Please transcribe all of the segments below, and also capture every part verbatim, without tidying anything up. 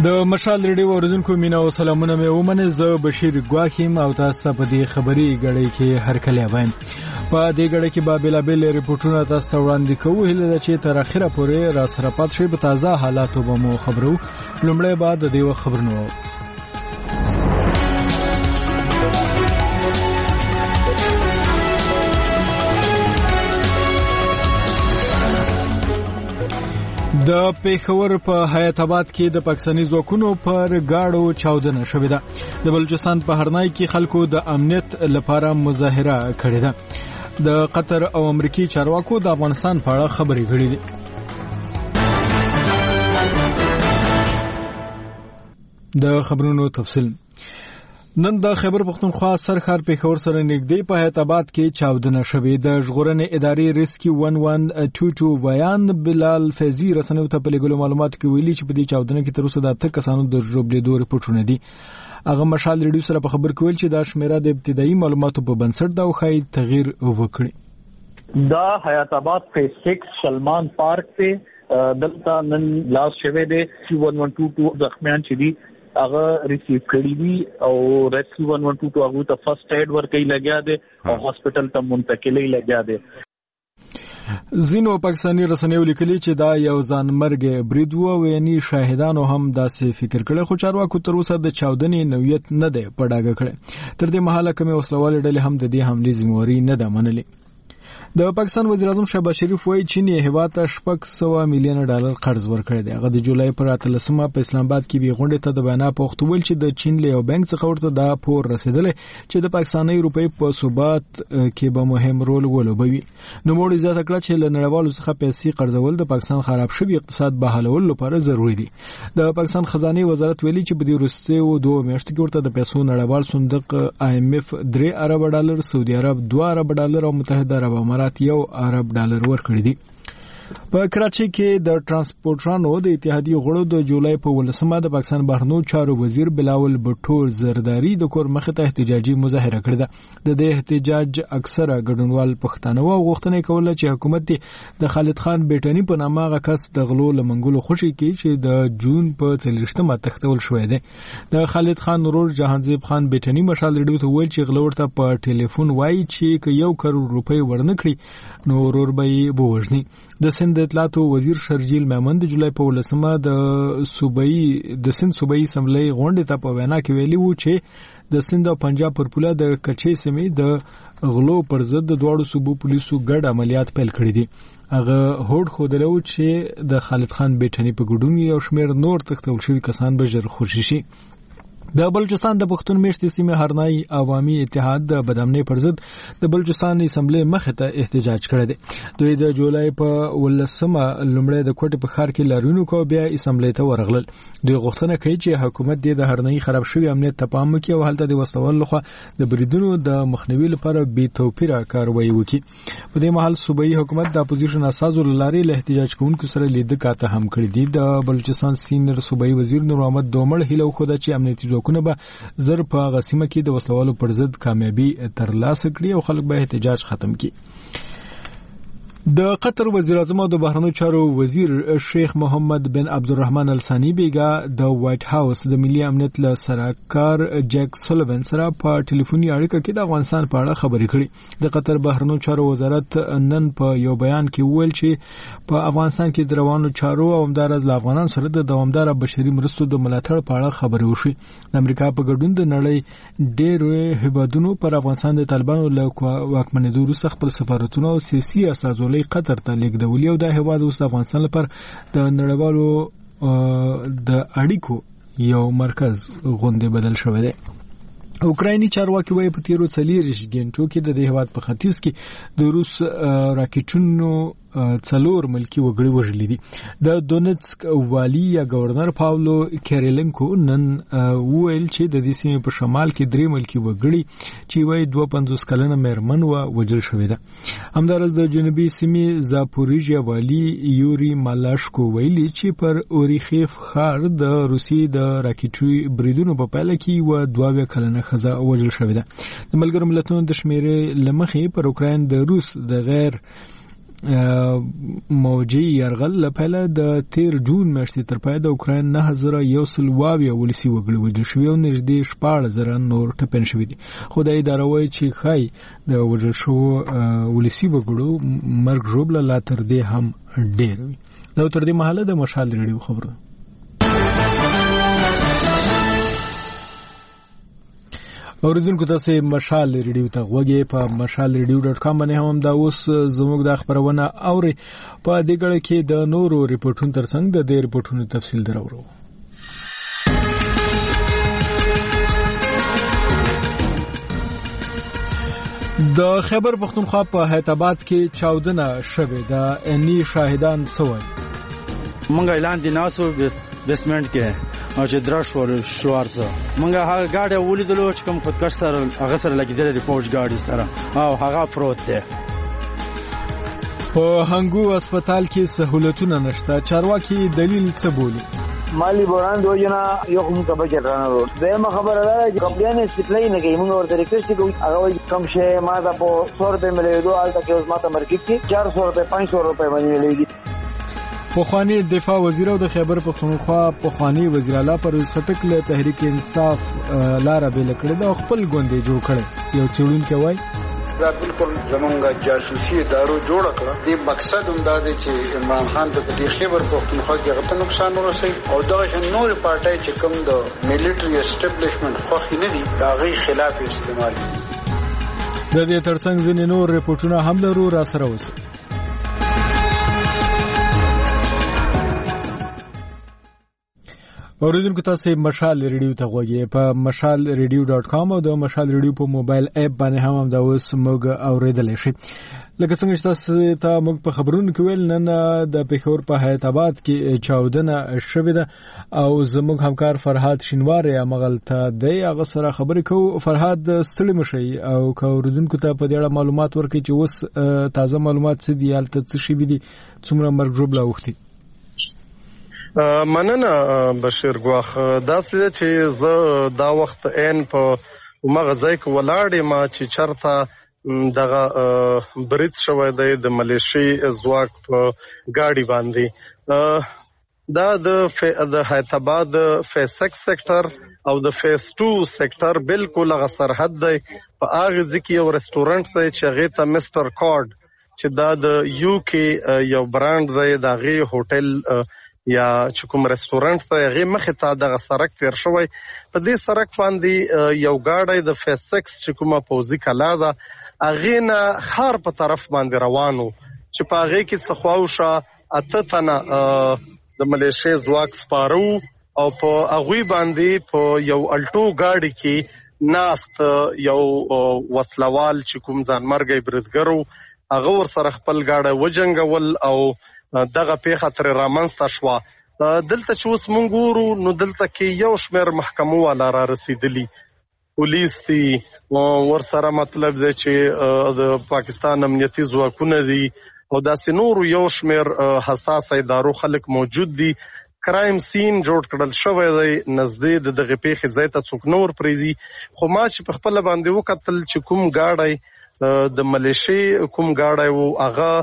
د مشال ریډیو اوریدونکو مینا او سلامونه مې ومنه. زه بشیر ګواخیم او تاسو په دې خبري غړې کې هر کله وایم. په دې غړې کې به بلابل ریپورتونه تاسو ته وړاندې کوو. هله د چې تر اخره پورې را سره پات شي په تازه حالاتو به مو خبرو. لومړی بعد د دې خبرونو د پیښور په حیات آباد کې د پاکستاني ځواکونو پر گاډو چاودنه شوې ده. د بلوچستان په هرنای کې خلکو د امنیت لپاره مظاهره کړې ده. د قطر او امریکای چارواکو د افغانستان په اړه خبرې کړې دي. د خبرونو تفصیل نن د خیبر پختونخوا سرخار پیښور سره نږدې په حیات آباد کې چاودنه شوې. د ژغورنې ادارې ریسکیو یازده دوه دوه بیان بلال فیضی رسنیو ته په لګولو معلومات کې ویلي چې په دې چاودنه کې تر اوسه د اته کسانو د ژوبلېدو ریپورتونه دي. هغه مشال ریډیو سره په خبر کول چې دا شمیره د ابتدایي معلوماتو په بنسټ دا وخی تغییر وکړي. دا حیات آباد فیز سکس سلمان پارک ته دلته نن لاس شوه دی سی یازده دوه دوه زخمیان چې دي هغه ریسیو کړی دي او ریسکیو یازده دوه دوه هغه ته فرست ایډ ورکړي لګیا دي او هاسپټل ته منتقلې لګیا دي. زینو پاکستاني رسنیو لیکلي چې دا یو ځان مرګ برید و او یعنی شاهدانو هم داسې فکر کړي خو چارواکو تر اوسه د چاودنې نوعیت نه دی پړاګه کړي. تر دې مهاله کومه وسلوال ډلې هم د دې حملې ذمہواری نه ده منلې. د پاکستان وزیر اعظم شهباز شریف وایي چین یې هیواد ته شپږ سوه میلیون ډالر قرض ورکړی دی. هغه د جولای پر اتلسمه په اسلام آباد کې به غونډه ته د بیان په وخت ویل چې د چین له یو بانک څخه ورته دا پور رسیدلی چې د پاکستاني روپۍ په ثبات کې به مهم رول ولوبوي. نو موږ زیاته کړه چې له نړیوالو څخه پیسې قرضول د پاکستان خراب شوی اقتصاد بحالولو لپاره ضروری دي. د پاکستان خزانه وزارت ویلي چې په دې وروستیو دوه میاشتو کې ورته د پیسو نړیوال صندوق آی ایم اف درې ارب ډالر، سعودي عرب دوه ارب ډالر او متحده عرب امارات یو ارب ډالر ورکړي دي. په کراچۍ کې د ترانسپورټرانو د اتحادیې غړو د جولای په ولسمه د پاکستان بهرنیو چارو وزیر بلاول بټو زرداری د کور مخ ته احتجاجي مظاهره کړې ده. د دې احتجاج اکثره ګډونوال پښتانه او غوښتنه کوله چې حکومت د خالد خان بیٹنی په نامه غکس د غلو لمنګلو خوشي کې چې د جون په څلورشتمه تختول شوې ده. د خالد خان ورور جهانزیب خان بیٹنی مشال ریډیو ته ویل چې غلو ورته په ټلیفون وایي چې یو کروڑ روپۍ ورنکړي نو ورور به یې بوجني. د سند اطلاعاتو وزیر شرجیل میمن د جولای په ولسمه د صوبایي د سند صوبایي اسمبلی غونډه ته په وینا کې ویلي وو چې د سند او پنجاب پر پوله د کچې سیمې د غلو پر ضد د دواړو صوبو پولیسو ګډ عملیات پیل کړي دي. هغه هوډ خوده و چې د خالد خان بیٹنی په ګډون یو شمېر نور تختول شوی کسان به ژر خوشي شي. د بلوچستان د پښتون میشتې سیمې هرنای عوامي اتحاد د بدامنۍ پر ضد د بلوچستان اسمبلی مخې ته احتجاج کړی دی. دوی د جولای په ولسمه لومړی د کوټې په ښار کې لارونو کو بیا اسمبلی ته ورغلل. دوی غوښتنه کوي چې حکومت د هرنای خراب شوی امنیت ته پام وکړي او هلته د وسلوال لخوا د بریدونو د مخنیوي لپاره بې توپیره کاروایی وکړي. په دې مهال صوبایي حکومت د اپوزیشن اساسو لارې له احتجاج کوونکو سره لیدل کاته هم کړی دي. د بلوچستان سینیئر صوبایي وزیر نور محمد دومړ هیله وکړه چې امنیتي ځواکونه به زر په غسیمه کې د وسلوالو پر ضد کامیابی ترلاسه کړي او خلک به احتجاج ختم کړي. د قطر وزیر اعظم او د بهرنیو چارو وزیر شیخ محمد بن عبدالرحمن الثانی بیگا د وایټ هاوس د ملي امنیت له سرکار جیک سولوین سره په ټلیفوني اړیکه کې د افغانستان په اړه خبرې کړې. د قطر بهرنیو چارو وزارت نن په یو بیان کې ویل چې په افغانستان کې د روانو چارو او همدارس له افغانانو سره د دوامدار بشري مرستو د ملاتړ په اړه خبرې وشوې. د امریکا په ګډون د نړۍ ډېر هیوادونو پر افغانستان د طالبانو له واکمنېدو وروسته خپل سفارتونه او سیاسي استازولۍ قطر ته لیږدولي او د هیواد اوس افغانستان لپاره د نړیوالو د اړیکو یو مرکز غونډه بدل شوی دی. اوکرایني چارواکي وايي په تیرو څلوېښت غنټو کې د هیواد په ختیځ کې د روس راکټونو څلور ملکی وګړي وژلي دي. د دونتسک والی یا گورنر پاولو کیریلنکو نن وویل چې د دې سیمې په شمال کې درې ملکی وګړي چې وايي دوه پنځوس کلنه مېرمن و وژل شوې ده. همدارس د جنوبي سیمې زاپوریژیا والی یوري مالاشکو ویلي چې پر اوریخیف ښار د روسي د راکټي بریدونو په پایله کې و دوه کلنه ښځه وژل شوې ده. د ملګرو ملتونو د شمیرې لمخې پر اوکراین د روس د غیر موجي يرغل لپاره د تیر جون میاشتې تر پای د اوکرين نه زره یو سل واویا ولسی وګړي وجل شوی او نږدې شپږ زره نور ټپن شوی دي. خو د اداره وایي چې خای د وجل شو ولسی وګړو مرګ ژوبله لا تر دې هم ډیر وي. دا تر دې مهاله د مشال ریډیو خبره. اوریدونکو تاسو مشال ریډیو ته غوږی په مشال ریډیو ډاټ کام باندې هم دا اوس زموږ د خبرونه اوري. په دې غړ کې د نورو ریپورتونو ترڅنګ د دې ریپورتونو تفصیل درورو. د خیبر پختونخوا په حیات آباد کې چاودنه شوه. د اني شاهدان څوای مونږ اعلان دي ناسو بیسمنت کې او چې درش ور شوارڅه مونږه هغه گاډي ولیدلو چې کوم خودکش سره هغه سره لګیدل د پوج گاډي سره او هغه پروت دی. په هنګو هسپتال کې سہولتونه نشته. چارواکي دلیل څه بولی؟ مالی بوران دو جنا یو کوم کا بجټ رانه ورو دغه خبره ده چې کمپلین سپلای نه کوي. موږ ورته ریکوست کوو هغه کم شه ما دا په سو روپے ملي دوه الته کې اوس ماته مرګ کې چار سو روپے پانچ سو روپے باندې مليږي. پخوانی دفاع وزیر او د خیبر پختونخوا پخوانی وزیر اعلی پرویز خټک له تحریک انصاف لار به لکړه د خپل ګوندې جوړ کړي. یو چړون کې وای دا بالکل زمونږه جاسوسي ادارو جوړ کړه. د مقصد هم دا دی چې عمران خان ته د خیبر پختونخوا کې غته نقصان ورسوي او دا نور پارټي چې کوم د میلیټري اسټابلیشمنت خو نه دي دا غي خلاف استعمال. د دې ترڅنګ ځینې نور ریپورتونه هم لرو را سره وسه. اوریدونکو تاسو مشال ریډیو ته غوږی په مشال ریډیو ډاټ کام او د مشال ریډیو په موبایل اپ باندې هم دا اوس موږ اوریدل شي. لکه څنګه چې تاسو ته موږ په خبرونو کې ویل نن د پېښور په حیات آباد کې چاودنه شوې ده او زموږ همکار فرهاد شینوار یا مغلطه دی هغه سره خبرې کوو. فرهاد ستړي مشي او که اوریدونکو ته په دې اړه معلومات ورکړي چې اوس تازه معلومات څه دي هلته څه شي دي څومره مرګ ژوبله اوښتي؟ مننه بشیر ګواخ. دا څه چې زه دا وخت عین په مغه ځای کې ولاړې ما چې چرته دغه برید شوی دی د ملیشي ځواک په ګاډي باندې. دا د د حیات آباد فیس سکس سیکټر او د فیس ټو سیکټر بالکل هغه سرحد دی. په هغه ځکه یو ریسټورانټ دی چې هغه ته مستر کارډ چې دا د یو کې یو برانډ دی د هغه هوټل یا چې کوم ریسټورانټ ته هغه مخه ته دغه سرک تیر شوی. په دې سرک باندې یو گاډی د فیس سکس چې کومه پوزي کلا ده هغه نه خار په طرف باندې روانو چې په هغه کې څخواوشه اته تنه د ملیشیا ځواک سپارو او په هغه باندې په یو الټو گاډي کې ناست یو وسلوال چې کوم ځانمرګي بریدګرو هغه ور سره خپل گاډي وجنګول او دغه پیښه تر رامنځته شوه. دلته چې اوس مونږ ګورو نو دلته کې یو شمېر محکمو والا را رسیدلی پولیس دي ور سره مطلب دی چې د پاکستان امنیتي ځواکونه دي او داسې نورو یو شمېر حساس ادارو خلک موجود دي. کرایم سین جوړ کړل شوی دی نږدې د دغه پیښې ځای ته څوک نه ور پرېږدي. خو ما چې په خپله باندې وکتل چې کوم ګاډی د ملیشي کوم ګاډی و هغه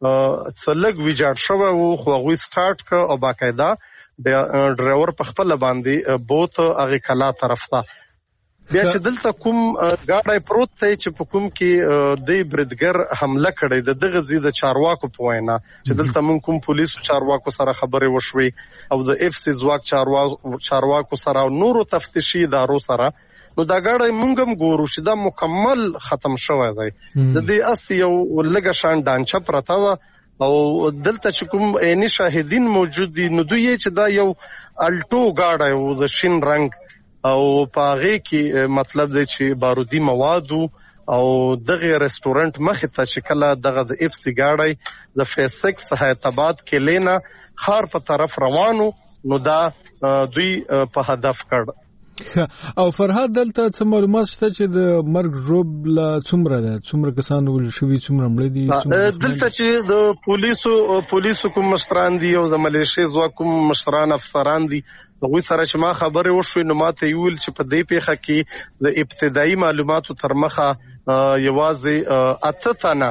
څلګ ویجاړ شوی وو خو هغوی سټارټ کړ او باقاعده د ډرایور په خپله باندې بوت هغې کلا طرف ته. بیا چې دلته کوم ګاډی پروت دی چې په کوم کې دی بریدګر حمله کړی د دغه ځای د چارواکو په وینا چې دلته موږ کوم پولیسو چارواکو سره خبرې وشوې او د اف سی ځواک چارواکو سره او نورو تفتیشي ادارو سره نو دا ګاډی مونږ هم ګورو چې دا مکمل ختم شوی دی. د دې اس یو لږه شان ډانچه پرته ده او دلته چې کوم عیني شاهدین موجود دي نو دوی چې دا یو الټو ګاډی و د شین رنګ او په هغې کې مطلب دی چې بارودي موادو او دغه ریسټورانټ مخې ته چې کله دغه د اف سی ګاډی د فیس سکس حیات آباد کې لینا خار په طرف روانو نو دا دوی په هدف کړ. او فرهاد دلته څه معلومات شته چې د مرګ ژوبله څومره ده څومره کسان وژل شوي څومره مړه دي؟ دلته چې د پولیسو پولیسو کوم مشران دي او د ملیشیا ځواک کوم مشران افسران دي هغوی سره چې ما خبرې وشوې نو ما ته یې ویل چې په دې پیښه کې د ابتدایي معلوماتو تر مخه یوازې اته تنه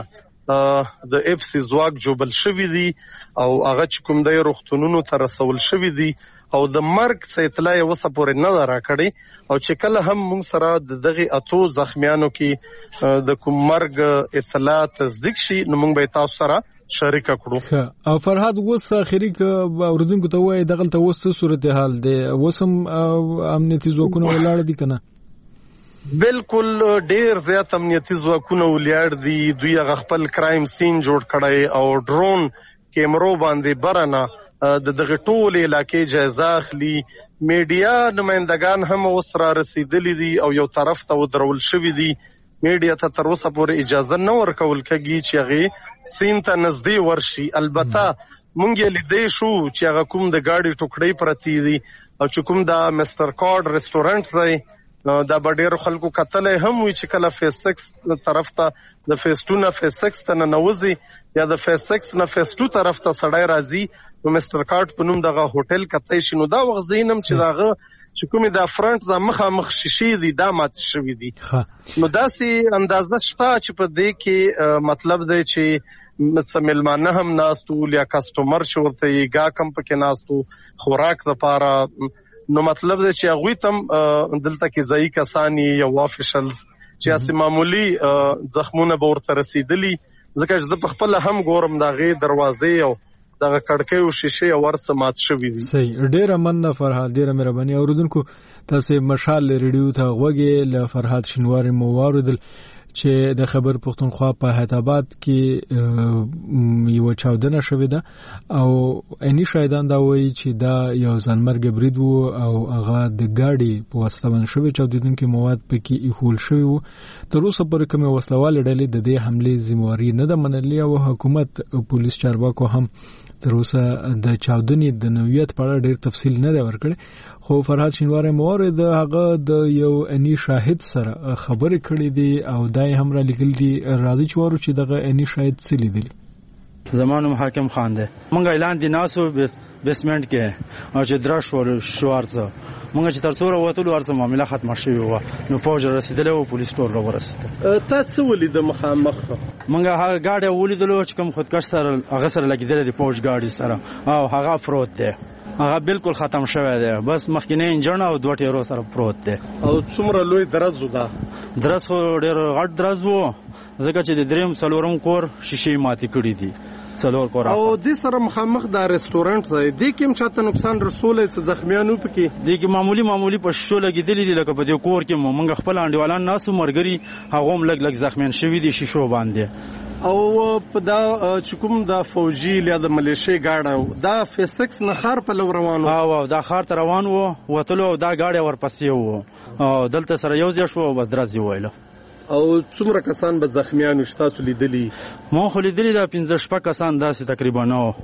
د اف سی ځواک جوبل شوی دی او هغه چې کوم د روغتونونو ته رسول شوی دی او د مرګ څخه اطلاع وسه پورې نه راکړي او چې کله هم موږ سره دغه اتو زخمیانو کې د کوم مرګ اطلاع تصدیق شي نو موږ به تاسو سره شریک کړو. او فرهاد وس اخري ک اوردونکو ته وای دغه ته وس صورتحال دی وسم امنیتي ځواکونه ولاړ دي کنه؟ بالکل ډیر زیات امنیتي ځواکونه ولاړ دي. دوی هغه خپل کرایم سین جوړ کړی او ډرون کیمرو باندې برنه د دغه ټول علاقې جایزه اخلي. میډیا نمائندگان هم وسره رسیدلی دي او یو طرف ته ودرول شوی دي. میډیا ته تر اوسه پورې اجازه نه ورکول کېږي چې هغه سین ته نږدې ورشي. البته مونږ یې لیدې شو چې هغه کوم د گاډي ټوکړې پرتی دي او چې کوم د مستر کارډ ریسټورانټ دی دا ډېر خلکو کتلې هم وي چې کله فیس سکس طرف ته د فیس ټو نه فیس سکس ته ننوځي یا د فیس سکس نه فیس ټو طرف ته سړی راځي نو مستر کارډ په نوم دغه هوټل کتای شي. نو دا وخت زینم چې دغه چې کومې د فرنٹ د مخامخ شیشې دي دا مات شوي دي. نو داسې اندازه شته چې په دې کې مطلب دی چې سمیلمانه هم ناستو یا کسټمر چې ورته یې ګا کم پکې ناستو خوراک دپاره. نو مطلب دی چې هغوی ته هم دلته کې ځایي کسان یا افیشلز چې هسې معمولي زخمونه به ورته رسېدلي ځکه چې زه په خپله هم ګورم د هغې دروازې او دغه کړکۍ او شیشې او ورڅه مات شوي دي. صحیح ډېره مننه فرهاد ډېره مهرباني. اورېدونکو تاسې مشال ریډیو ته غوږې له فرهاد شینواري مو واورېدل چې د خبر پښتونخوا په حیدرآباد کې یو چاودنه شوې ده او اني شاهدان دا وایي چې دا یو ځانمرګ برید وو او هغه د ګاډي په وسله باندې شوی چاودېدونکي مواد پکې ایښول شوي وو. تر اوسه پورې کومې وسلوالې ډلې د دې حملې ذمہواري نه ده منلې او حکومت پولیس چارواکو هم تر اوسه د چاودنې د نوعیت په اړه ډېر تفصیل نه دی ورکړی. خو فرهاد شینواری موارد د هغه د یو اني شاهد سره خبرې کړې دي او دای هم را لیکل دي راځي چې ورو چې دغه اني شاهد څه لیدلی. زمانو حاکم خان دی مونږ اعلان دي ناسو بیسمنٹ کې او چې درش ور شوارڅه مونږ چې تر څوره وته ورسره معاملې ختمه شوې و نو فوج رسیدل او پولیس ټول راورسېد. تاسو ولید مخامخ مونږ هغه گاډي ولیدلو چې کوم خودکش سره هغه سره لګیدل دي فوج گاډي سره او هغه فروت دی هغه بالکل ختم شوی دی بس مخکینه انجن او دوه ټیرو سره پروت دی. او څومره لوی درز و دا درز خو ډېر غټ درز و ځکه چې د دریم څلورم کور شیشې ماتې کړي دي څلور کور او د سره مخامخ د ریسټورانټ دی د کوم چاته نقصان رسول څه زخمیانو پکې دی کې معمولی معمولی په شو لګیدلې دي لکه په دې کور کې مونږ خپل انډیوالان ناسو مرګري هغه هم لګ لګ زخمیان شوي دي شیشو باندې. او په دا چې کوم د فوجي یا د ملیشي گاډه دا فیس سکس نه خار په لور روانو او دا خار ته روان وو وتلو دا گاډي ورپسې وو او دلته سره یو ځای شو بس درځي وایله. او څومره کسان به زخمیان شتاسو لیدلی؟ مو خو لیدلی دا پنځه شپږ کسان داسې تقریبا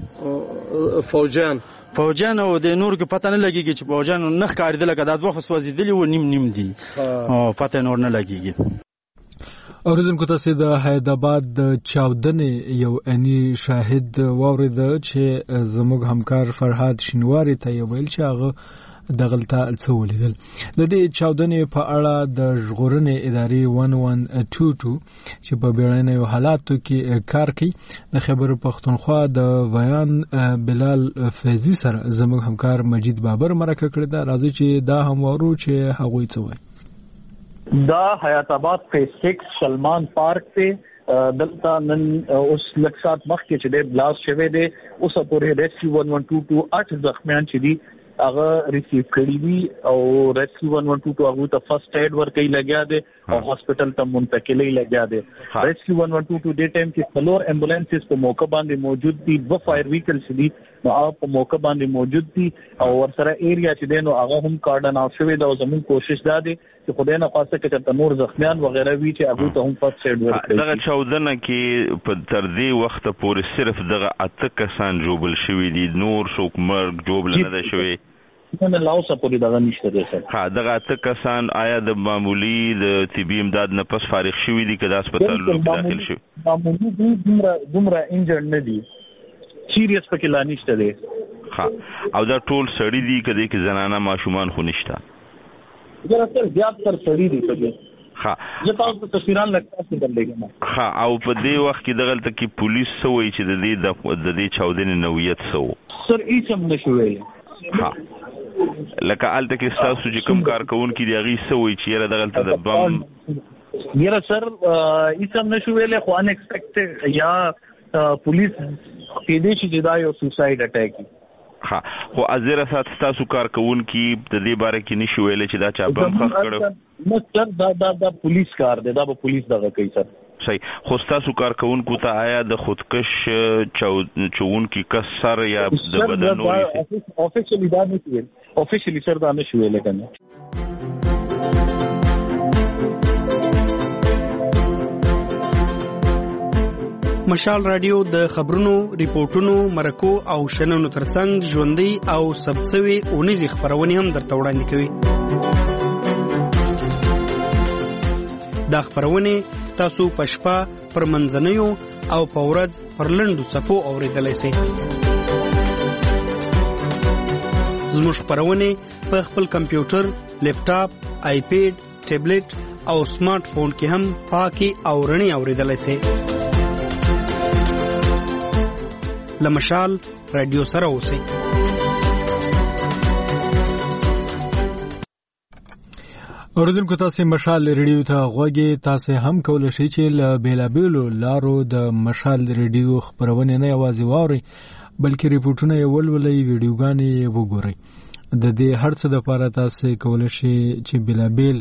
نو فوجیان فوجیان او د نور کې پته نه لګیږي چې فوجیان نه ښکارېدل که دا دوه خو سوځېدلي و نیم نیم دي او پته نور نه لګیږي. اوریدونکو تاسې د حیدرآباد د چاودنې یو اني شاهد واورېده چې زموږ همکار فرهاد شینواري ته یې ویل چې هغه دغلته څه ولیدل. د دې چاودنې په اړه د ژغورنې ادارې ون ون ټو ټو چې په بیړنیو حالاتو کې کار کوي د خبر پښتونخوا د بیان بلال فیضي سره زموږ همکار مجید بابر مرکه کړې ده. راځي چې دا هم وارو چې هغوی څه وایي. دا حیات آباد فیس سکس سلمان پارک ته دلته نن اوس لږ ساعت مخکې چې دی بلاست شوی دی اوسه پورې ریسکیو ون ون ټو ټو اټ زخمیان چې دي هغه ریسیو کړي دي او ریسکیو ون ون ټو ټو هغه ته فرست ایډ ورکړي لګیا دی او هاسپټل ته منتقلي لګیا دی. ریسکیو ون ون ټو ټو ډې ټایم کې څلور امبولانسز په موقع باندې موجود دي دوه فایر ویکلز دي نو هغه په موقع باندې موجود دي او ورسره ایریا چې دی نو هغه هم کارډن آف شوی دی او زموږ کوشش دا دی چې خدای نه خواسته کې چې نور زخمیان وغیرہ وی چې هغه ته هم فرست ایډ ورکړي. دغه چاودنه کې په تر دې وخت پورې صرف دغه اته کسان جوبل شوي دي نور څوک مرګ جوبل نه ده شوی نه لاوسه پورې دغه نشته دی سر. ها دغه اته کسان آیا د معمولی د طبي امداد نه پس فارغ شوي دي که د هسپتال داخل شوي؟ معمولی دي دومره دومره انجرډ نه دي سیریس پکې لا نشته دی. ها او دا ټول سړي دي که دی کې زنانه ماشومان خو نشته؟ دراصل زیات تر سړي دي پکې ها زه تاسو تصویران لکه څه درلګم. ها او په دې وخت کې دغلته کې پولیس سوي چې د دې د دې چاودنې نوعیت سو سر هیڅ هم نشو ویل. ها لکه الته کې تاسو چې کوم کارکونکو دی هغه سوي چې یره دغلته د بم یره سر هیڅ هم نشو ویل خو ان ایکسپیکټډ یا پولیس کې دې چې دا یو سوسایډ اٹیک. ها خو ازره سات تاسو کارکونکو د دې باره کې نشو ویل چې دا چا بم خخ کړو نو سر دا دا د پولیس کار دی دا به پولیس دغه کوي سر. صحیح. خو تاسو کارکونکو ته آیا د خودکش چوونکو کس سر یا د بدن نوې افیشلی دا نه ویل افیشلی سر دا نشو ویل کنه. مشال رادیو د خبرونو، ریپورتونو، مرکو او شننو ترڅنګ ژوندۍ او ثبتسوي اونیزې خبرونه هم درته وړاندې کوي. دا خبرونه تاسو په شپه پر منځنیو او په ورځ پر لنډو څپو اورېدلی شئ. زموږ خبرونه په خپل کمپیوټر، لیپټاپ، آیپیډ، ټابلیټ او سمارټ فون کې هم پاکي او رڼې اورېدلی شئ. لمشال رادیو سره اوسئ. اوریدونکو تاسو مشال ریډیو ته غوږی تاسو هم کولای شئ چې له بیلابیلو لارو د مشال ریډیو خبرونه نه یوازې واورئ بلکې ریپورتونه یې ولولئ، ویډیوګانې وګورئ. د دې هر څه لپاره تاسو کولای شئ چې بیلابیل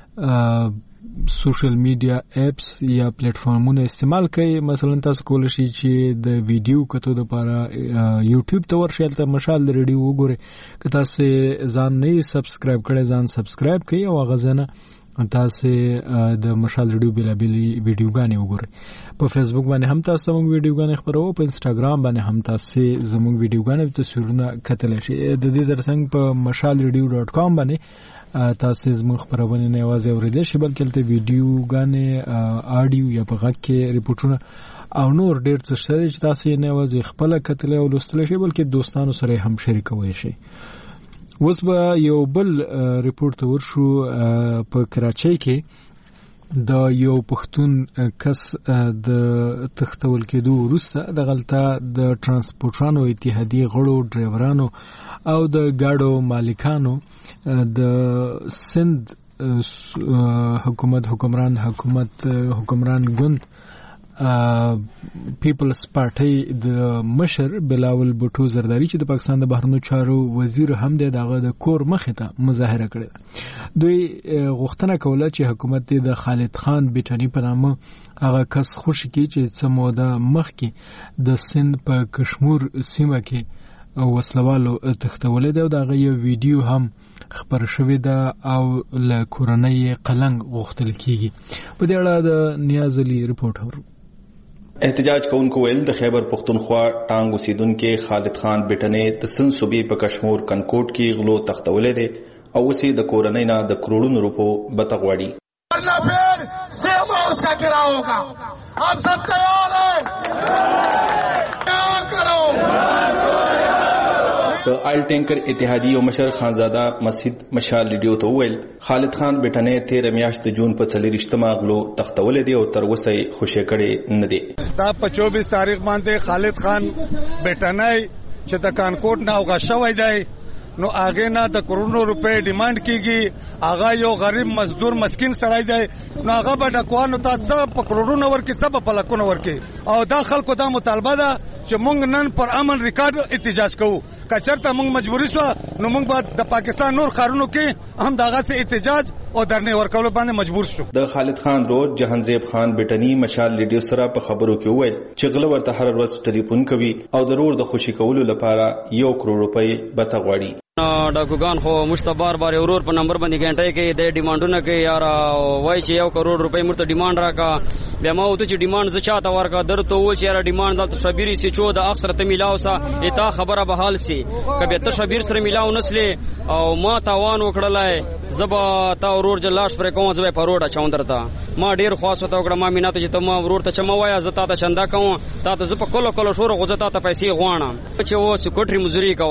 سوشل میډیا اپس یا پلیټ فارمونه استعمال کړئ. مثلا تاسو کولای شئ چې د ویډیو کتو لپاره یوټیوب ته ورشئ، تل مشال ریډیو وګورئ. که تاسو ځان نه سبسکرایب کړئ ځان سبسکرایب کړئ او غزنه تاسو د مشال ریډیو بیلابیل ویډیوګانې وګورئ. په فیسبوک باندې هم تاسو موږ ویډیوګانې خبرو، په انستګرام باندې هم تاسو زموږ ویډیوګانې تصویرونه کتلی شئ. د دې ترڅنګ په مشال ریډیو ډاټ کام باندې تاسو زموږ خبرونه نه یوازې اوریدئ شئ بلکې ته ویډیوګانې، آډیو یا په غږ کې ریپورتونه او نور ډېر څه شته چې تاسو نه یوازې خپل کتلی او لوستلی شئ بلکې دوستانو سره هم شریکولی شئ. اوس به یو بل ریپورت ورشو. په کراچۍ کې د یو پښتون کس د تښتول کېدو وروسته دغلته د ترانسپورټرانو اتحادیې غړو، ډرایورانو او د ګاډو مالکانو د سند حکومت حکمران حکومت حکمران ګوند پیپلز پارټي د مشر بلاول بوټو زرداری چې د پاکستان د بهرنیو چارو وزیر هم دی دغه د کور مخې ته مظاهره کړې. دوی غوښتنه کوله چې حکومت د خالد خان بیټنی په نامه هغه کس خوشي کړي چې څه موده مخکې د سند په کشمیر سیمه کې وسلوالو تښتولې ده او دغه یو ویډیو هم خبر شوی ده او له کورنۍ قلنګ غوښتل کیږي. په دې اړه د نیاز علي رپورټ اورو. احتجاج کوونکو ویل د خیبر پختونخوا ټانګ اوسیدونکو خالد خان بیٹنې د سند صوبې په کشمیر کنکوټ کې غلو تختولې دي او اوسې د کورنۍ نه د کروڑونو روپو بته غواړي. ورنہ پھر سیما اس کا گرا ہوگا. ہم سب تیار ہیں. کیا کرو د آئل ټینکر اتحادیې او مشر خانزاده مسجد مشال ریډیو ته ویل خالد خان بیٹنې تیر میاشت د جون په څلوېښتمه غلو تختولې دي او تر اوسه خوشی کړي نه دي. دا په چوبیس تاریخ باندې خالد خان بیٹنې چې د کانکوټ نه اوغه شوی دی نو هغه نه د کروڑونو روپے ډیماند کیږي. هغه یو غریب مزدور مسکین سړی دی نو هغه به ډکوانو تاسو په کروڑونو ورکی څه په لکونو ورکی او دا خلکو دا مطالبه ده چې مونږ نن پر امن ریکارډ احتجاج کوو. کچرته مونږ مجبوری شو نو مونږ به د پاکستان نور خارونو کې هم داغه څه احتجاج او درنه ورکول باندې مجبور شو. د خالد خان رود جهانزیب خان بیٹنی مشال ریډیو سره په خبرو کې وویل چې غله ورته هر ورځ ټلیفون کوي او ضرور د خوشی کولو لپاره یو کروڑ روپۍ بته غواړي. ډاکوګان خو مشتبار بار ورور په نمبر باندې ګنټای کې د ډیمانډونه کې یار وای چې یو کروڑ روپۍ مرته ډیماند راکا بیا ما وته چې ډیماند ز چاته ورکا درته و چې یار ډیماند د شبيري سي چو د اکثر ته ملاو سا اته خبره به حال سي کبه ته شبير سره ملاو نسله او ما تاوان وکړلای زبا تا ورور جلاش پر کوم زبې پروډه چوندرتا ما ډیر خاص وته وکړه ما میناته چې ته ما ورور ته چموایا زتا ته چندا کوم تا ته ز په کولو کولو شور غوځتا ته پیسې غواړم چې و سکوټري مزوري کولا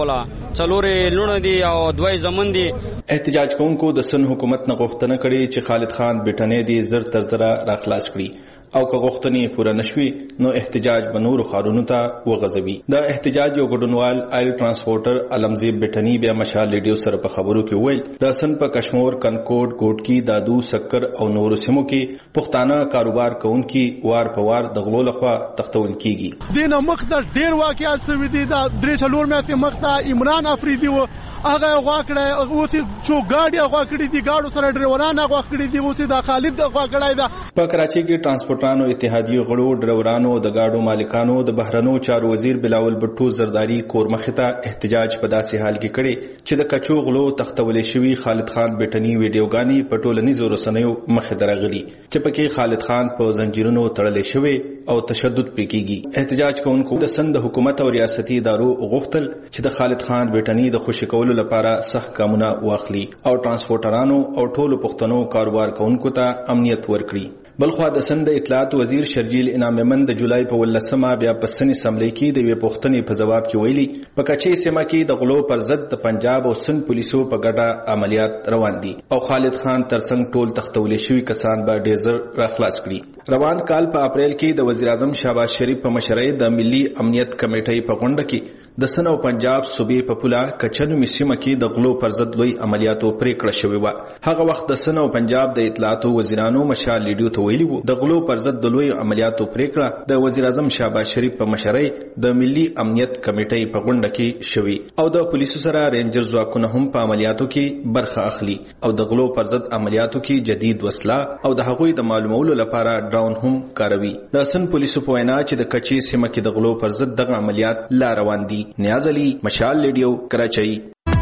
څلورې لونه دي او دوی زمون دي. احتجاج کوونکو د سن حکومت نه غوښتنه کړې چې خالد خان بیٹنې دي زر تر زره راخلاص کړي او که غوښتنې پوره نشوي نو احتجاج به نورو ښارونو ته وغځوي. د احتجاج یو ګډونوال آیل ترانسپورټر علمزیب بیٹنی بیا مشال ریډیو سره په خبرو کې وویل د سن په کشمور، کنکوټ، ګوټکی، دادو، سکر او نورو سیمو کې پښتانه کاروبار کوونکي وار په وار د غلو لخوا تختول کیږي. دینه مخته ډیر واقعیت شوي دي. د درې څلور میاشتې مخته عمران افریدي و هغه غوا کړی، اوس چې ګاډي غوا کړي دي، ګاډو سره ډرایوران غوا کړي دي، اوس د خالد غوا کړی ده. په کراچۍ کې ټرانسپورټرانو اتحادیې غړو، ډرایورانو، د ګاډو مالکانو د بهرنو چارو وزیر بلاول بټو زرداری کور مخې ته احتجاج په داسې حال کې کړي چې د کچو غلو تختولې شوي خالد خان بیٹنی ویډیوګانې په ټولنیزو رسنیو مخې ته راغلي چې پکې خالد خان په زنجیرونو تړلې شوی او تشدد پرې کیږي. احتجاج کوونکو د سند حکومت او ریاستي ادارو غوښتل چې د خالد خان بیٹنی د خوشی کولو لپاره سخت ګامونه واخلي او ترانسپورټرانو او ټولو پښتنو کاروبار کوونکو ته امنیت ورکړي. بلخوا د سند اطلاعات وزیر شرجیل انعام من د جولای په ولسمه بیا په سن اسمبلی کې د وی پښتنې په جواب کې ویلي په کچې سیمه کې د غلو پر ضد د پنجاب او سند پولیسو په ګډه عملیات روان دي او خالد خان ترڅنګ ټول تختولې شوی کسان به ډیزر راخلاص کړي. روان کال په اپریل کې د وزیر اعظم شهباز شریف په مشرۍ د ملي امنیت کمیټې په غونډه کې د سن او پنجاب صوبې په پولا کچن میسیمه کې د غلو پر ضد لوی عملیاتو پریکړه شوې و. هغه وخت د سن او پنجاب د اطلاعاتو وزیرانو مشال لیډیو ته ویلي وو د غلو پر ضد د لوی عملیاتو پریکړه د وزیر اعظم شهباز شریف په مشرۍ د ملي امنیت کمیټې په غونډه کې شوې او د پولیسو سره رینجر ځواکونه هم په عملیاتو کې برخه اخلي او د غلو پر ضد عملیاتو کې جدید وسله او د هغوی د معلومولو لپاره ډرون هم کاروي. د سن پولیسو په وینا چې د کچې سیمه کې د غلو پر ضد دغه عملیات لا روان دي. نیاز علي، مشال ریډیو، کراچۍ.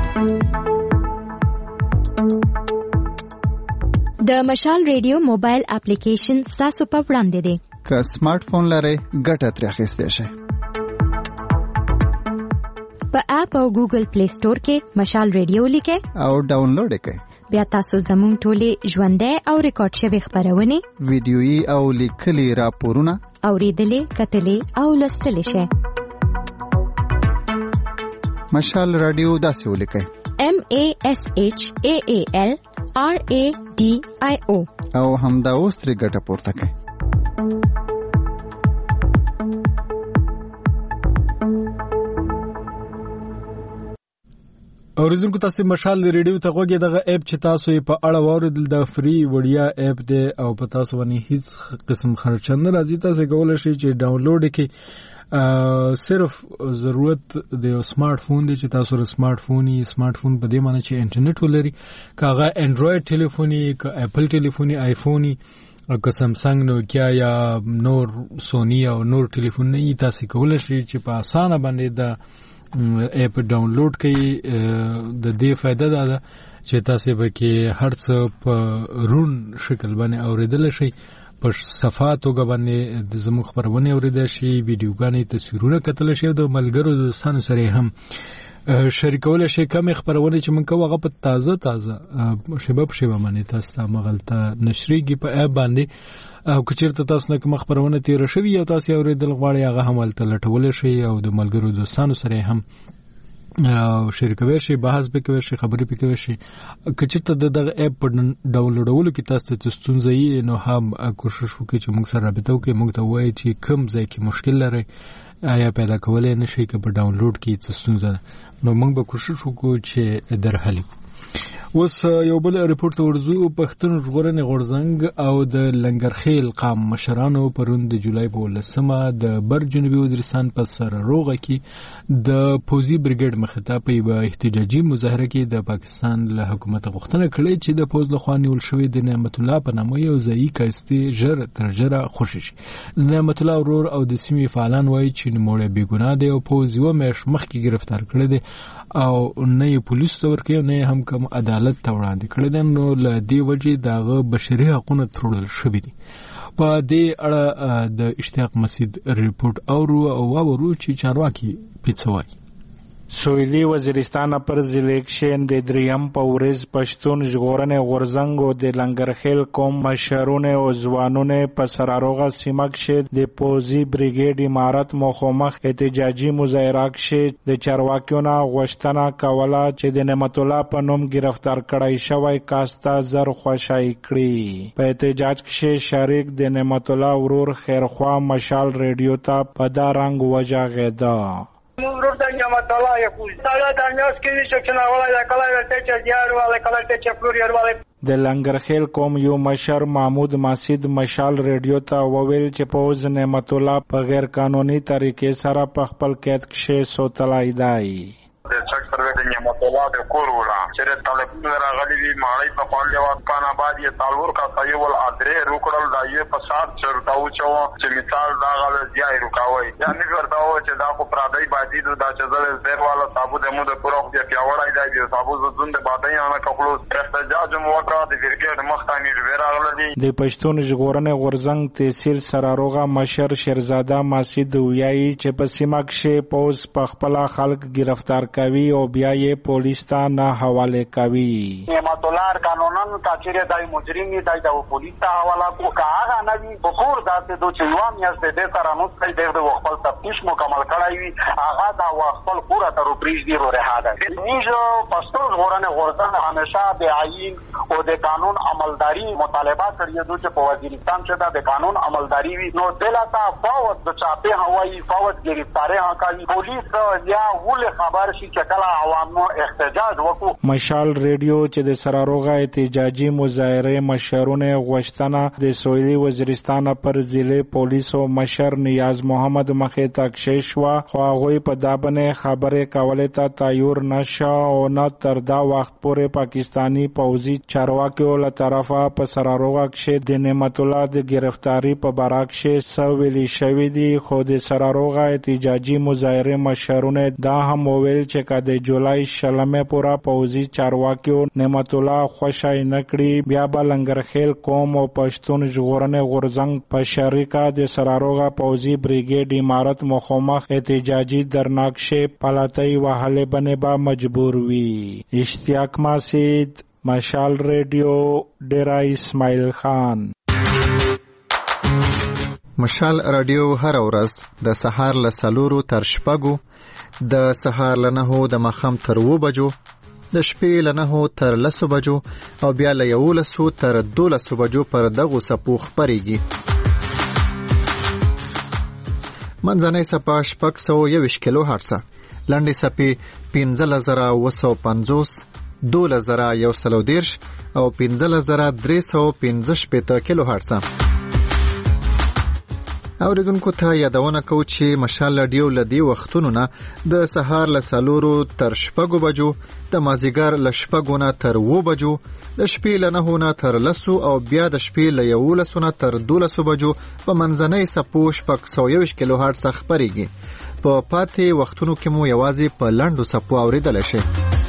د مشال ریډیو موبایل اپلیکیشن تاسو په وړاندې دی. که سمارټ فون لرئ ګټه ترې اخیستی شئ. په اپ او ګوګل پلی سٹور کې مشال ریډیو لیکئ او ډاونلوډ یې کړئ. بیا تاسو زموږ ټولې ژوندۍ او ریکارډ شوې خپرونې، ویډیويي او لیکلي راپورونه اوریدلې، کتلې او لوستلې شئ. مشال رادیو داسې ولیکئ: M A S H A A L R A D I O او همدا اوس ترې ګټه پورته کړئ. اوریدونکو تاسو مشال ریډیو ته غوږی دغه اپ چې تاسو یې په اړه واوریدل د فری وړیا اپ دی او په تاسو باندې هیڅ قسم خرچ نه راځي. تاسو کولای شئ چې ډاونلوډ کړئ. صرف ضرورت د سمارټ فون دی چې تاسو سره سمارټ فون یې سمارټ فون په دې معنی چې انټرنیټ ولري، کاغه انډراید ټلیفوني، کا اپل ټلیفوني، آیفوني او که سامسنګ، نوکیا یا نور سونی او نور ټلیفون نه، تاسو کولای شئ چې په اسانه باندې د اپ ډاونلوډ کړئ. د دې فائدہ دا ده چې تاسو به کې هر څه په رون شکل باندې اوریدل شئ، په صفحات توګه باندې د زموږ خبرونه اوریدل شي، ویډیوګانې، تصویرونه کتل شي، د ملګرو دوستانو سره هم شریکول شي. کوم خبرونه چې موږ کوو هغه په تازه تازه شباب شباب باندې تاسو ته مغلطه نشریږي په اپ باندې. او کچیرته تاسو نه کوم خبرونه تیر شوی او تاسو اوریدل غواړئ هغه هم ولته لټول شي او د ملګرو دوستانو سره هم او شریکوي شي، بحث وکوي شي، خبرې وکوي شي. کچیرته دغه اپ په ډاونلوډولو کې تاسو ته ستونزه یې نو هم کوشش وکړئ چې موږ سره رابطه وکړئ، موږ ته وایي چې کوم ځای کې مشکل لري آیا پیدا کولای نشي که په ډاونلوډ کې ستونزه نو موږ به کوشش وکړو چې درحل کړو. اوس یو بل ریپورت ورزو. پښتون ژغورنې غورځنګ او د لنګرخیل قام مشرانو پرون د جولای په ولسمه د بر جنوبي وزیرستان په سره روغه کې د پوزي بریګیډ مخته په یو احتجاجي مظاهره کې د پاکستان له حکومت غوښتنه کړې چې د پوز له خوا نیول شوی د نعمت الله په نامه یو ځایي کاستي ژر تر ژره خوشی شي. نعمت الله ورور او د سیمې فعالان وایي چې نوموړی بې ګناه دی او پوز یو میاشت مخکې گرفتار کړی دی او نه یې پولیسو ته ورکوي نه یې هم کوم عدالت ته وړاندې کړی دی. نو له دې وجې د هغه بشري حقونه تړل شوي دي. په دې اړه د اشتیاق مسید ریپورت اورو او واورو چې چارواکي پې څه وایي. سویلی وزیرستان پر ضلع کښې د دریم په ورځ پښتون ژغورنې غورځنګ او د لنګرخیل قوم مشرونه او ځوانونه په سراروغه سیمه کښې د پوځي بریګیډ عمارت مخامخ احتجاجي مظاهره کښې د چارواکیو نه غوښتنه کوله چې د نعمت الله په نوم گرفتار کړی شوی کس ته زر خوشی کړي. په احتجاج کښې شریک د نعمت الله ورور خیرخوا مشال ریډیو ته په دا رنګ وجاغېده. ورور د نعمت الله یو ساده د میاس کې چې نه ولا کله ته چې دیار ولا کله ته چې فلوریر ولا د لنګرخیل قوم یو مشر محمود ماسید مشال ریډیو ته وویل چې پوز نعمت الله په غیر قانوني طریقې سره په خپل قید کښې سوتلای دی. د چک سروې د نعمت الله د کور وړه چې د طالبانو راغلي وي ماړی په خپل یواد کان آباد یې تالور کا سایول ادرې روکړل دا یې په سات چرتاو چو چې مثال دا غل ځای روکاوي یعنی ورتاو چې دا کو پرادای باندې دا چې زره زیر والا صابو د مو د پروخ دی پیاوړای دی د صابو زون د باندې انا خپل احتجاج مو وکړه د ورګډ مختانی ورغلي د پښتون ژغورنې غورځنګ تحصیل سراروغه مشر شیرزاده ماسید ویایي چې په سیمه کښې پوز په خپل خلک گرفتار کوي او بیا یې پولیس ته نه حواله کوي. نعمت الله قانونن کاچره دای مجرمي دای د پولیس ته حواله کو کاغه نه وي بخور داسې دوه چې یو میاشت د تر انو څخه د خپل تفتیش مکمل کړای وي هغه دا خپل پورا تر پریز دی رو رها ده. نیجو پښتون ژغورنې غورځنګ همیشه د آئین او د قانون عملداري مطالبه کړی دوی چې په وزیرستان کې د قانون عملداري وي نو دلته فوت د چاپه هوایي فوت گرفتاری ها کوي پولیس یا ول خبر شي چې کله عوامو احتجاج وکړو. مشال ریډیو چې د سراروغه احتجاجي مظاهره مشرونه غوښتنه د سویلي وزیرستان پر ضلع پولیسو مشر نیاز محمد مخې ته کښې شوه خو هغوی په دا باندې خبرې کولې ته تیار نشه او نه تر دا وخت پورې پاکستاني پوځي چارواکیو له طرفه په سراروغه کښې د نعمت الله د گرفتاری په باره کښې څه ویلي شوي دي خو د سراروغه احتجاجي مظاهره مشرونه دا هم وویل چې که د جولای شلمې پورې پوځي چارواکیو نعمت الله خوشی نه کړي بیا به لنګرخیل قوم او پښتون ژغورنې غورځنګ په شریکه د سراروغه پوځي بریګیډ عمارت مخامخ احتجاجي درنه کښې پلاتۍ وهلې بنې به مجبور وي. اشتیاق ماسید مشال ریډیو ډیرا اسماعیل خان. مشال رادیو هر ورځ د سهار له څلورو تر شپږو د سهار له نهو د ماښام تر اوو بجو د شپې له نهو تر لسو بجو او بیا له یولسو تر دولسو بجو پر دغو څپو خپرېږي. منځنۍ څپه شپږ سوه یوویشت کیلو هرڅه، لنډې څپې پنځلس زره اوه سوه پنځوس، دولس زره یو سل او دېرش او پنځلس زره درې سوه پنځه شپېته کیلو هرڅه. اوریدونکو ته یادونه کوو چې مشال رادیو له دې وختونو نه د سهار له څلورو تر شپږو بجو، د مازدیګر له شپږو نه تر اوو بجو، د شپې له نهو نه تر لسو او بیا د شپې له یولسو نه تر دولسو بجو په منځنۍ څپو شپږ سوه یوویشت کیلو هرڅه خپرېږي. په پاتې وختونو کې مو یوازې په لنډو څپو اورېدلی شئ.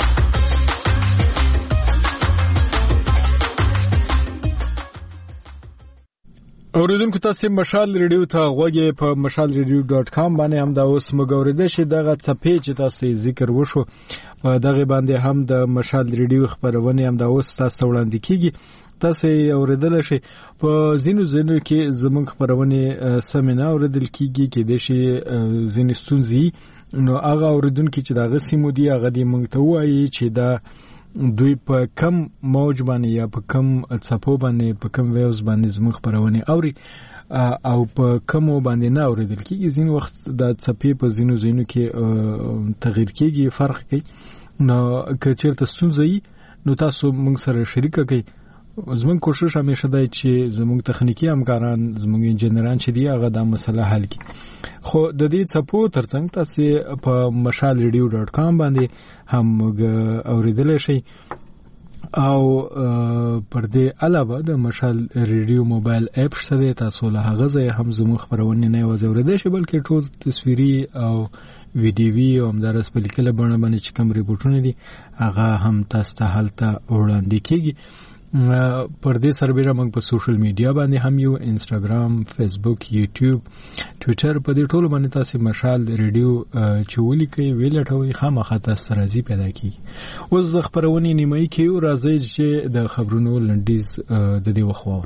اوریدونکو تاسو مشال ریډیو ته غوږی په مشال ریډیو ډاټ کام باندې هم دا اوس مګوریده شي دغه څپې چې تاسو ذکر وشو دغه باندې هم د مشال ریډیو خبرونه هم دا اوس تاسو وړاندې کیږي تاسو اوریدل شي په زینو زینو کې زموږ خبرونه سمینه اوریدل کیږي کې د شي زین ستونزي نو هغه اوریدونکو چې دغه سیمو دی هغه دی مونږ ته وایي چې دا دوی په کم موج باندې یا په کم څپو باندې په کم ویوز باندې زموږ خبرونه اوري او په کم باندې نه اوریدل کیږي. ځین وخت د څپې په زینو زینو کې تغییر کیږي فرق کوي نو که چیرته ستونزه نو تاسو موږ سره شریک کړئ. زموږ کوشش همیشه دی چې زموږ تخنیکی همکاران زموږ انجنیران چې دی هغه دا مسله حل کړي. خو د دې څپو ترڅنګ تاسو په مشال ریډیو ډاټ کام باندې هم اوریدل شئ او پر دې علاوه د مشال ریډیو موبایل اپ شته تاسو له هغه ځای هم زموږ خبرونه نه یوازې اوریدل شئ بلکې ټول تصویري او ویډیوي او همدارس په لیکل باندې چې کوم ریپورتونه دي هغه هم تاسو ته هلته وړاندې کیږي. پر دې سربېره موږ په سوشل میډیا باندې هم یو انسټاګرام، فیسبوک، یوټیوب، ټویټر، په دې ټولو باندې تاسو مشال ریډیو چې ولیکئ ویلټوي خامخا تاسو راځي پیدا کیږي. اوس د خبرونې نیمایي کې یو راځي چې د خبرونو لنډیز د دې وخوار.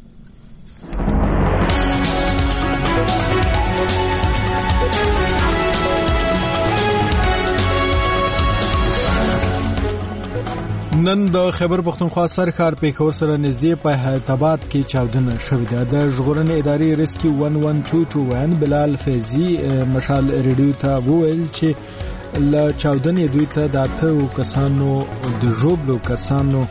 نن د خیبر پختونخوا سرکار پیښور سره نږدې په حیدرآباد کې چاودنه شوې ده. د ژغورنې ادارې ریسکیو ون ون ټو ټو ون بلال فیضي مشال ریډیو ته وویل چې له چاودنې دوی ته د اته کسانو د ژوبلو کسانو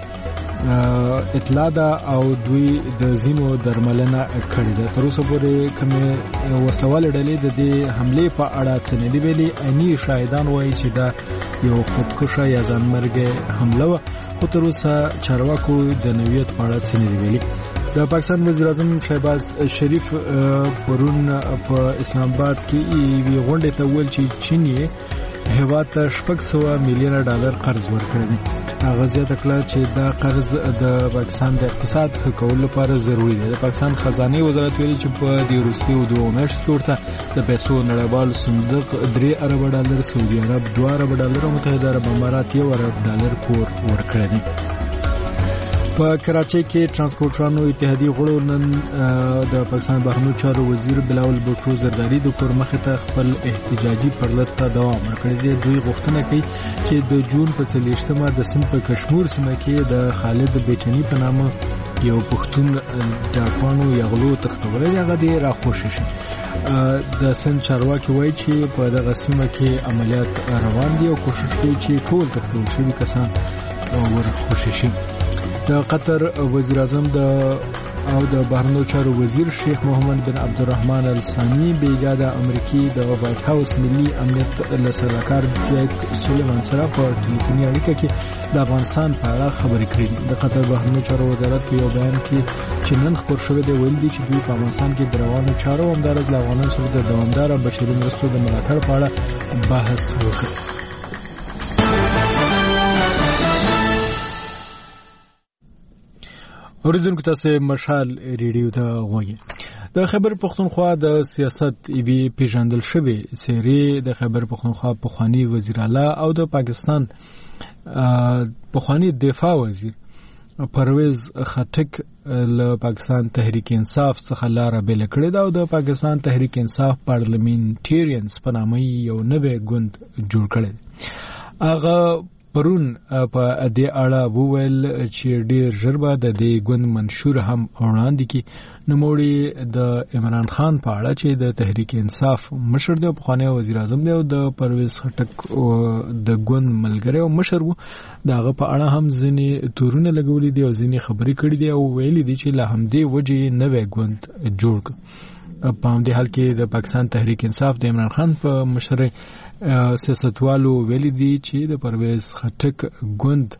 اطلاع ده او دوی د ځینو درملنه کړې ده. تر اوسه پورې کومې وسوالې ډلې د دې حملې په اړه څه نه دي ویلي. عیني شاهدان وایي چې دا یو خودکشه یا ځانمرګه حمله وه، خو تر اوسه چارواکو د نوعیت په اړه څه نه دي ویلي. د پاکستان وزیر اعظم شهباز شریف پرون په اسلام آباد کې یوې غونډې ته وویل چې چین یې هیواد ته شپږ سوه میلیونه ډالر قرض ورکړی دی. هغه زیاته کړه چې دا قرض د پاکستان د اقتصاد ښه کولو لپاره ضروري دی. د پاکستان خزانه وزارت ویلي چې په دې وروستیو دوه میاشتو کې ورته د پیسو نړیوال صندوق درې اربه ډالر، سعودي عرب دوه اربه ډالر او متحده عرب امارات یو ارب ډالر پور ورکړی دی. په کراچۍ کې ترانسپورټرانو اتحادیې غړو نن د پاکستان بهرنیو چارو وزیر بلاول بوټو زرداری د کور مخې ته خپل احتجاجي پرلط ته دوام ورکړی دی. دوی غوښتنه کوي چې د جون په څلېرویشتمه د سند په کشمیر سیمه کې د خالد بیټني په نامه یو پښتون ډاکوانو یغلو تختولی هغه دې راخوشي شي. د سند چارواکي وایي چې په دغه سیمه کې عملیات روان دي او کوشش کوي چې ټول تختول شوي کسان ورخوشي شي. د قطر وزیر اعظم د او د بهرنیو چارو وزیر شیخ محمد بن عبدالرحمن الثانی بیګا د امریکای د وایټ هاوس ملي امنیت له سلاکار جیک سلیمان سره په ټلیفوني اړیکه کې د افغانستان په اړه خبرې کړې. د قطر بهرنیو چارو وزارت په یو بیان کې چې نن خبر شوی دی ویل دي چې دوی په افغانستان کې د روانو چارو همدارس له افغانانو سره د دوامداره بشري مرستو د ملاتړ په اړه بحث وکړ. اوریدونکو تاسو مشال ریډیو ته غوږی. د خیبر پختونخوا د سیاست ایبي پیژندل شوی سری د خیبر پختونخوا پخوانی وزیر اعلی او د پاکستان پخوانی دفاع وزیر پرویز خټک له پاکستان تحریک انصاف څخه لار بیل کړې ده او د پاکستان تحریک انصاف پارلیمنټریانز په نامه یو نوې ګوند جوړ کړی. هغه پرون په دې اړه وویل چې ډیر ژر به د دې ګوند منشور هم وړاندې کی. نوموړي د عمران خان په اړه چې د تحریک انصاف مشر دی او پخوانی وزیر اعظم دی او د پرویز خټک د ګوند ملګری او مشر وو، دغه په اړه هم ځینې تورونه لګولې دي او ځینې خبرې کړې دي او ویلي دي چې له همدې وجې نوې ګوند جوړ کړ. په همدې حال کې د پاکستان تحریک انصاف د عمران خان په مشرۍ سیاستوالو ویلي دي چې د پرویز خټک ګوند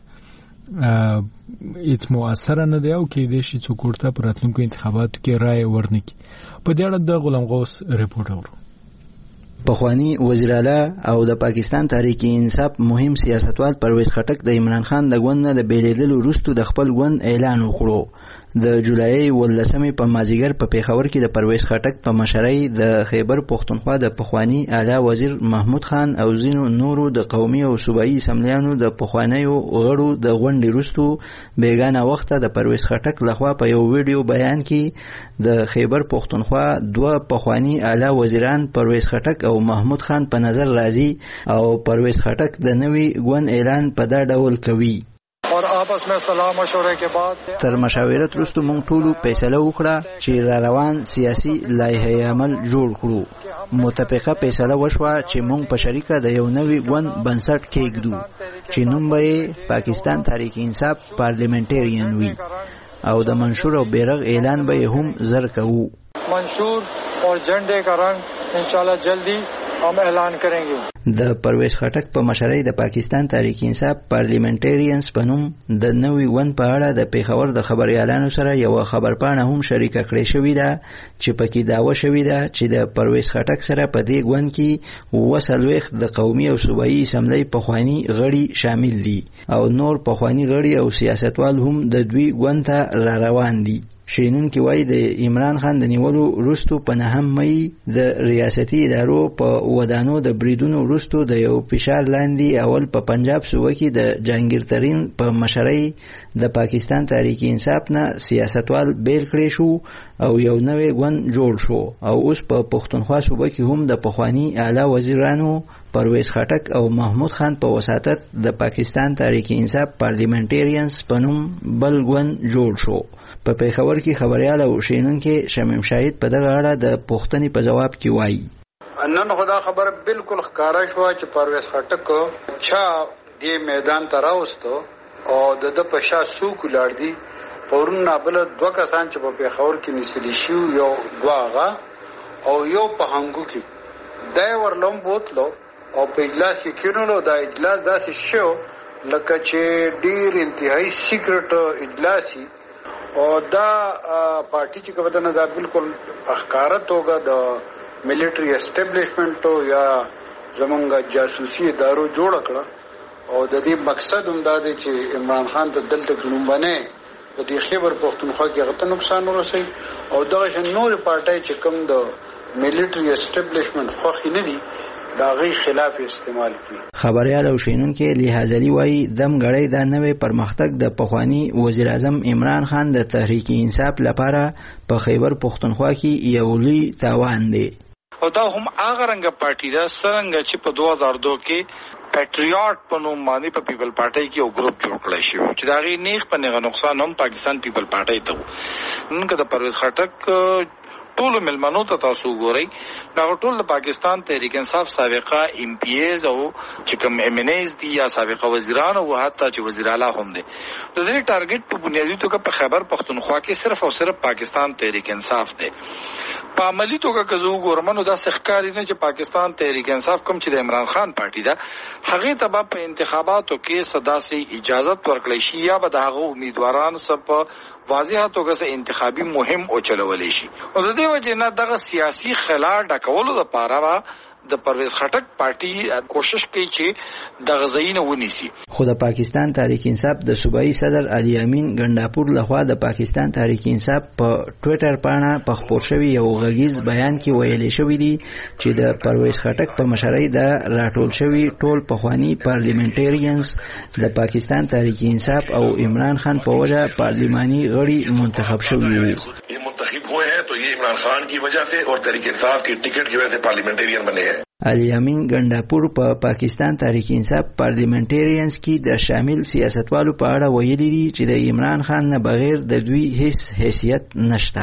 هیڅ مؤثر نه دی او کې د شي څوک ورته پر راتلونکو انتخاباتو کې رائے ورنکړي. په دې اړه د غلام غوث رپورټ اورو. پخوانی وزیر اعلی او د پاکستان تحریک انصاف مهم سیاستوال پرویز خټک د عمران خان د ګوند نه د بیلیدلو وروسته د خپل ګوند اعلان وکړو. د جولای ولسمې په مازیګر په پیښور کې د پرویز خټک په مشرۍ د خیبر پختونخوا د پخوانی اعلی وزیر محمود خان او ځینو نورو د قومي او صوبایي اسمبلیانو د پخوانیو غړو د غونډې وروسته بیګانه وخته د پرویز خټک لخوا په یو ویډیو بیان کې د خیبر پختونخوا دوه پخوانی اعلی وزیران پرویز خټک او محمود خان په نظر راځي او پرویز خټک د نوي ګوند اعلان په دا ډول کوي. اور آپس میں سلام مشورے کے بعد تر مشاورت وروسته موږ ټول فیصله وکړه چې را روان سیاسي لایحه عمل جوړ کړو. متفقه فیصله وشوه چې موږ په شریکه د یو نوي ګوند بنسټ کېږدو چې نوم به پاکستان تحریک انصاف پارلیمنټریان وي او د منشور او بیرغ اعلان به هم زر کوو. منشور اور جھنڈے کا رنگ इंशाल्लाह जल्दी हम ऐलान करेंगे. د پرویز خټک په مشرۍ د پاکستان تحریک انصاف پارلیمنټریانز په نوم د نوي ون په اړه د پیښور د خبريالانو سره یو خبرپاڼه هم شریکه کړې شوې ده چې پکې داوا شوې ده چې د پرویز خټک سره په دې ګوند کې وسلويخ د قومي او صوبایي اسمبلی پخوانی غړي شامل دي او نور پخوانی غړي او سیاستوال هم د دوی ګوند ته را روان دي. شینون کې وایي د عمران خان د نیولو وروستو په نهم مې د ریاستي ادارو په ودانو د بریدونو وروستو د یو فشار لاندې اول په پنجاب صوبه کې د جهانگیر ترین په مشرۍ د پاکستان تحریک انصاف نه سیاستوال بیل کړی شو او یو نوی ګوند جوړ شو او اوس په پښتونخوا صوبه کې هم د پخوانی اعلی وزیرانو پرویز خټک او محمود خان په وساتت د پاکستان تحریک انصاف پارلیمنټریانز په نوم بل ګوند جوړ شو. په پیښور کې خبريال او شینونکو شمیم شاهد په دغه اړه د پوښتنې په جواب کې وایي نن خدا خبر بالکل ښکارا شو چې پرویز خټک چا دې میدان ته راوستو او د د پښا سو کولار دي پورن بل دوه کسان چې په پیښور کې نسلی شو یو دواغه او یو په هنګو کې دا ورلم بوتلو او په اجلاس کې کېنولو دا اجلاس داسې شو لکه چې ډیر انتهایی سیکرټ اجلاسي او دا پارټي چې کومه نه دا بالکل اخکاره توګه د ملټری اسټابلیشمنت یا زمونږ جاسوسي ادارو جوړ کړه او د دې مقصد هم دا دی چې عمران خان ته دلته کلم باندې په دې خیبر پښتونخوا کې غته نقصان ورسي او دا نور پارټي چې کوم د ملټری اسټابلیشمنت خوخي نه دي دا غي خلاف استعمال کی. خبريال او شینونکو لحاظلی وای دم غړی دا نوې پرمختګ د پخوانی وزیر اعظم عمران خان د تحریک انصاف لپاره په خیبر پښتونخوا کې یو لوی تاوان دی او دا هم هغه رنګ پارټي دا څنګه چې په دوه هزار دوه کې پیټریاټ په نوم باندې په پیپل پارټي کې یو ګروپ جوړ کړی شو چې دا غي نیغ په نیغه نقصان هم پاکستان پیپل پارټي ته نن کده پرویز خټک ټول ملمنو ته تاسو ګورئ دا ټول پاکستان تحریک انصاف سابقه ایم پی ایز او چې کوم ایم ان ایز دي یا سابقه وزیران او حتی چې وزیر اعلی هم دي د دې ټارګټ په بنیادی توګه په خیبر پښتونخوا کې صرف او صرف پاکستان تحریک انصاف دی. په عملی توګه که زه ګورمنو دا ښکاري نه چې پاکستان تحریک انصاف کوم چې د عمران خان پارټي ده هغه ته په انتخاباتو کې صداسي اجازه ورکړي شي یا به دغه امیدواران سب واضحه توګه سه انتخابي مهم او چلولې شي او د دې وجه نه دغه سیاسي خلا ډکولو لپاره د پرویز خټک پارټي کوشش کوي چې د غزاینه ونیسي. خو د پاکستان تحریک انصاف د صوبایي صدر علي امین ګنداپور لخوا د پاکستان تحریک انصاف په ټوئیټر باندې په خبر شوی یو غږیز بیان کې ویلي شوی دی چې د پرویز خټک په مشرۍ د راټول شوی ټول پخوانی پارلیمنټریانز د پاکستان تحریک انصاف او عمران خان په وجه پارلیماني غړي منتخب شوی وو. منتخب हुए हैं तो ये इमरान खान की वजह से और तहरीक इंसाफ की टिकट की वजह से पार्लियामेंटेरियन बने हैं. علي امین ګنداپور په پا پاکستان تحریک انصاف پارلیمنټریانز کې د شامل سیاستوالو په اړه ویلي دي چې د عمران خان نه بغیر د دوی هیڅ حیثیت نشته.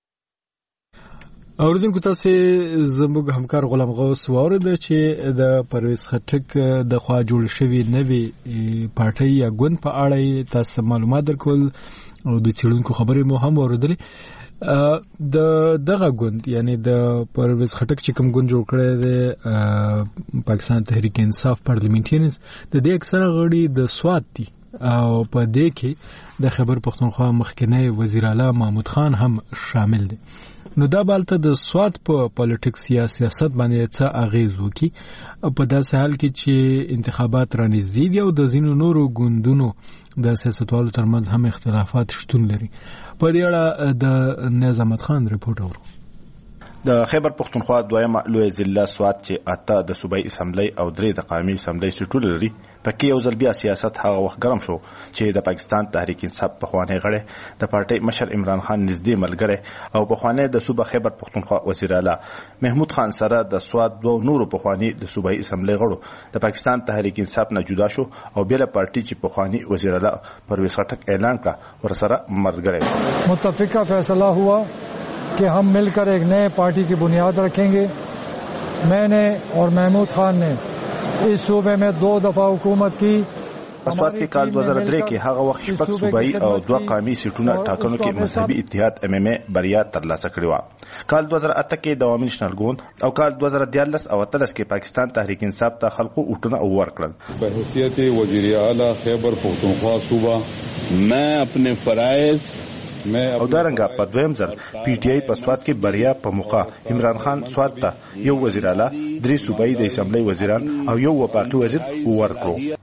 اوردونکو تاسو زموږ همکار غلام غوث واورید چې د پرویز خټک د خوا جوړ شوی نوی پارټي یا ګوند په اړه تاسو معلومات درکول او د چیرونکو خبرې مو هم اوریدلې. د دغه ګوند یعنی د پرویز خټک چې کوم ګوند جوړ کړی دی پاکستان تحریک انصاف پارلیمنټریانز د دې اکثره غړي د سوات دي او په دې کې د خیبر پښتونخوا مخکنی وزیر اعلی محمود خان هم شامل دي. نو دا بالته د سوات په پالیټکس یا سیاست باندې څه اغیز وکي په داسې حال کې چې انتخابات را نږدې دي او د ځینو نورو ګوندونو د سیاستوالو ترمنځ هم اختلافات شتون لري. په دې اړه د نظامت خان رپورټ اورو. د خیبر پښتونخوا دویمه لوی ضلع سوات چې اته د صوبایي اسمبلی او درې د قومي اسمبلی سټول لري پکې یو ځل بیا سیاست هغه وخت ګرم شو چې د پاکستان تحریک انصاف په خوانه غړي د پارټي مشر عمران خان نږدې ملګری او په خوانه د صوبه خیبر پښتونخوا وزیر اعلی محمود خان سره د سوات دوه نورو په خوانه د صوبایي اسمبلی غړو د پاکستان تحریک انصاف نه جدا شو او بیا پارټي چې په خوانه وزیر اعلی پرویز خټک اعلان کړ ورسره ملګری متفقہ فیصلہ ہوا کہ ہم مل کر ایک نئے پارٹی کی بنیاد رکھیں گے. میں نے اور محمود خان نے اس صوبے میں دو دفعہ حکومت کی په سواد کې کال دوه زره درې کې هغه وخت شپږ صوبایي او دوه قومي سیټونه ټاکنو کې مذهبي اتحاد ام ام ا بریا ترلاسه کړې وه. کال دوه زره اته کې د عوامي نېشنل ګوند او کال دوه زره دیارلس او اتلس کې پاکستان تحریک انصاف ته خلقو ووټونه ورکړل. په حیثیت وزیر اعلی خیبر پختونخوا صوبہ میں اپنے فرائض او دارنګه په دویم ځل پی ټی آی په سواد کې بریا په موقع عمران خان سواد ته یو وزیر اعلی درې صوبایي د اسمبلی وزیران او یو وفاقي وزیر ورکړو.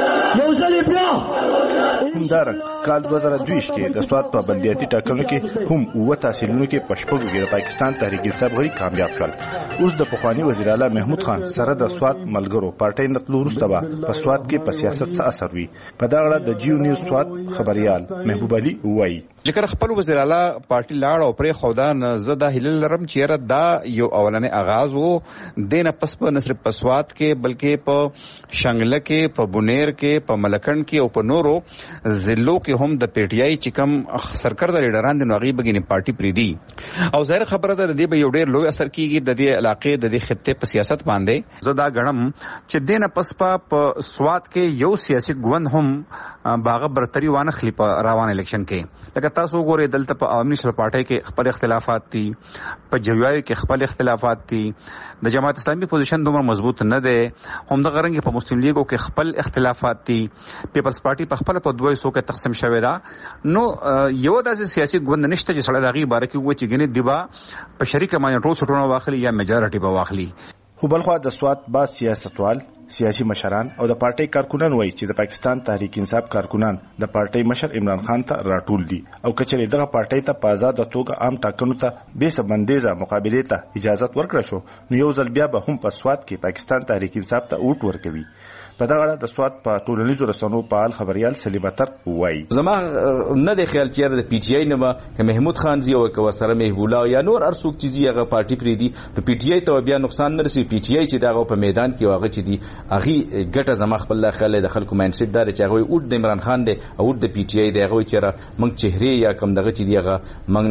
همدارنګه کال دوه زره دوه کې د سواد په بلدیاتي ټاکنو کې هم اوه تحصیلونو کې پښپږو کې د پاکستان تحریک انصاف غړي کامیاب شول. اوس د پخوانی وزیر اعلی محمود خان سره د سواد ملګرو پارټۍ نتلو وروسته به په سواد کې په سیاست څه اثر وي. په دغه اړه د جیو نیوز سواد خبريال محبوب علي وایي چې کله خپل وزیر اعلی پارټي لاړ او پرې خودان زه د هلل لرم چې دا یو اولنې آغاز وو دینه پس په نصر پسواد کې بلکې په شنګله کې په بونیر کې په ملکند کې او په نورو ضلعو کې هم د پی ټی آی چې کوم سرکرده لیډران د نوغي بګینی پارټي پریدي او ظاهر خبره ده د دې به یو ډېر لوی اثر کیږي د دې علاقې د دې خطې په سیاست باندې. زه دا غنم چې دینه پس په سواد کې یو سیاسي ګوند هم باغه برتری وانه خلی په روان الیکشن کې. لکه تاسو ګورئ دلته په عوامي نېشنل پارټي کې خپل اختلافات دي، په جوایي کې خپل اختلافات دي، د جماعت اسلامي پوزیشن دومره مضبوط نه ده، هم د غرنګ په مسلم لیګو کې خپل اختلافات دي، پیپلز پارټي په خپل په دوه حصو کې تقسیم شوې ده. نو یو داسې سیاسي ګوند نشته چې سړی دغه باره کې وایي چې ګنې دیبا په شریکه باندې ټول سټونه واخلي یا میجارټي به واخلي. خو بلخوا د سواد با سیاستوال سیاسي مشران او د پارټۍ کارکونان وایي چې د پاکستان تحریک انصاف کارکونان د پارټۍ مشر عمران خان ته راټول دي او کچې دغه پارټۍ ته په آزاد توګه عام ټاکنو ته به سبندیزه مقابله ته اجازه ورکړه شو نو یو ځل بیا به هم په سواد کې پاکستان تحریک انصاف ته ووټ ورکوي. په دغه اړه د سواد په ټولنیزو رسنیو فعال خبريال سلیم اتر وایي زما نه د خیال چې د پی ټی آی نه به که محمود خان زی او که وسره محبوب الله یا نور ارڅوک چې زی هغه پارټي پری دي نو پی ټی آی ته بیا نقصان نه رسي. پی ټی آی چې دغه په میدان کې هغه چې دي هغه ګټه زما خپل خیال د خلکو ماینډ دار چې هغه اوټ د عمران خان دی او د پی ټی آی دی هغه چې موږ چهره یا کم دغه چې دی هغه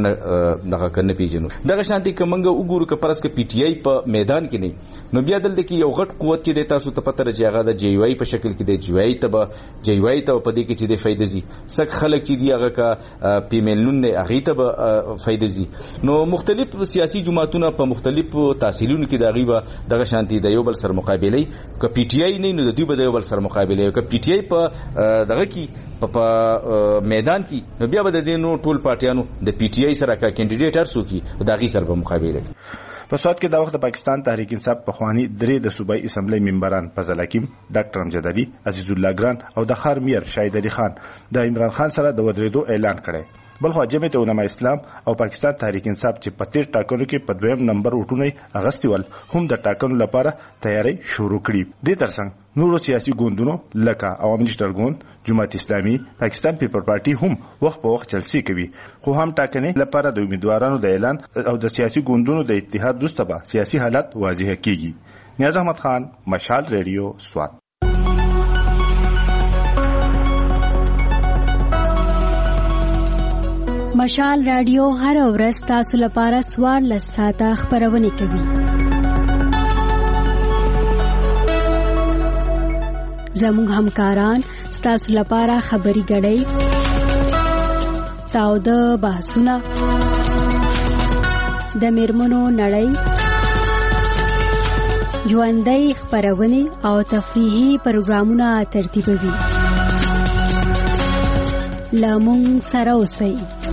موږ دغه کنه پیژنو. دغه شانتي که موږ وګورو که پرس کې پی ټی آی په میدان کې نه نو بیا دلته کې یو غټ قوت چې د تاسو ته پته راځي هغه د جی وای په شکل کې جوای ته به جوای ته په دې کې چې د فائدې زی سک خلک چې دی هغه کا پیمنلون نه هغه ته به فائدې زی. نو مختلف سیاسي جماعتونه په مختلف تحصیلونو کې دغه به دغه شانتي د یو بل سره مقابله ک پی ټی آی نه نو د دوی به د یو بل سره مقابله ک پی ټی آی په دغه کې په میدان کې نو بیا به د دینو ټول پارټیانو د پی ټی آی سره کا کینډیډیټ ارسو کې دغه سره به مقابله. په سواد کې د وخت د پاکستان تحریک انصاف په خواني درې د صوبایي اسمبلی ممبران فضل حکیم، ډاکټر امجد علي، عزیز الله ګران او د خار میر شاهد علي خان د عمران خان سره د ودرېدو اعلان کړی. بلخو جمعیت علماء اسلام او پاکستان تحریک انصاف چې په تیر ټاکنو کې په دویم نمبر وټونه اغستې ول هم د ټاکنو لپاره تیاری شروع کړي. د ترڅنګ نورو سیاسي ګوندونو لکه عوامي نېشنل ګوند، جماعت اسلامي، پاکستان پیپل پارټي هم وخت په وخت چلسي کوي. خو هم ټاکنې لپاره د امیدوارانو د اعلان او د سیاسي ګوندونو د اتحاد وروسته به سیاسي حالت واضح کیږي. نیاز احمد خان، مشال ریډیو، سوات. مشال رادیو هر ورځ تاسو لپاره سوار لساته خبرونه کوي. زموږ همکاران تاسو لپاره خبري غړي تاو د بحثونه د میرمنو نړۍ ژوندۍ خبرونه او تفریحي پروګرامونه ترتیبوي. لامون سره اوسئ.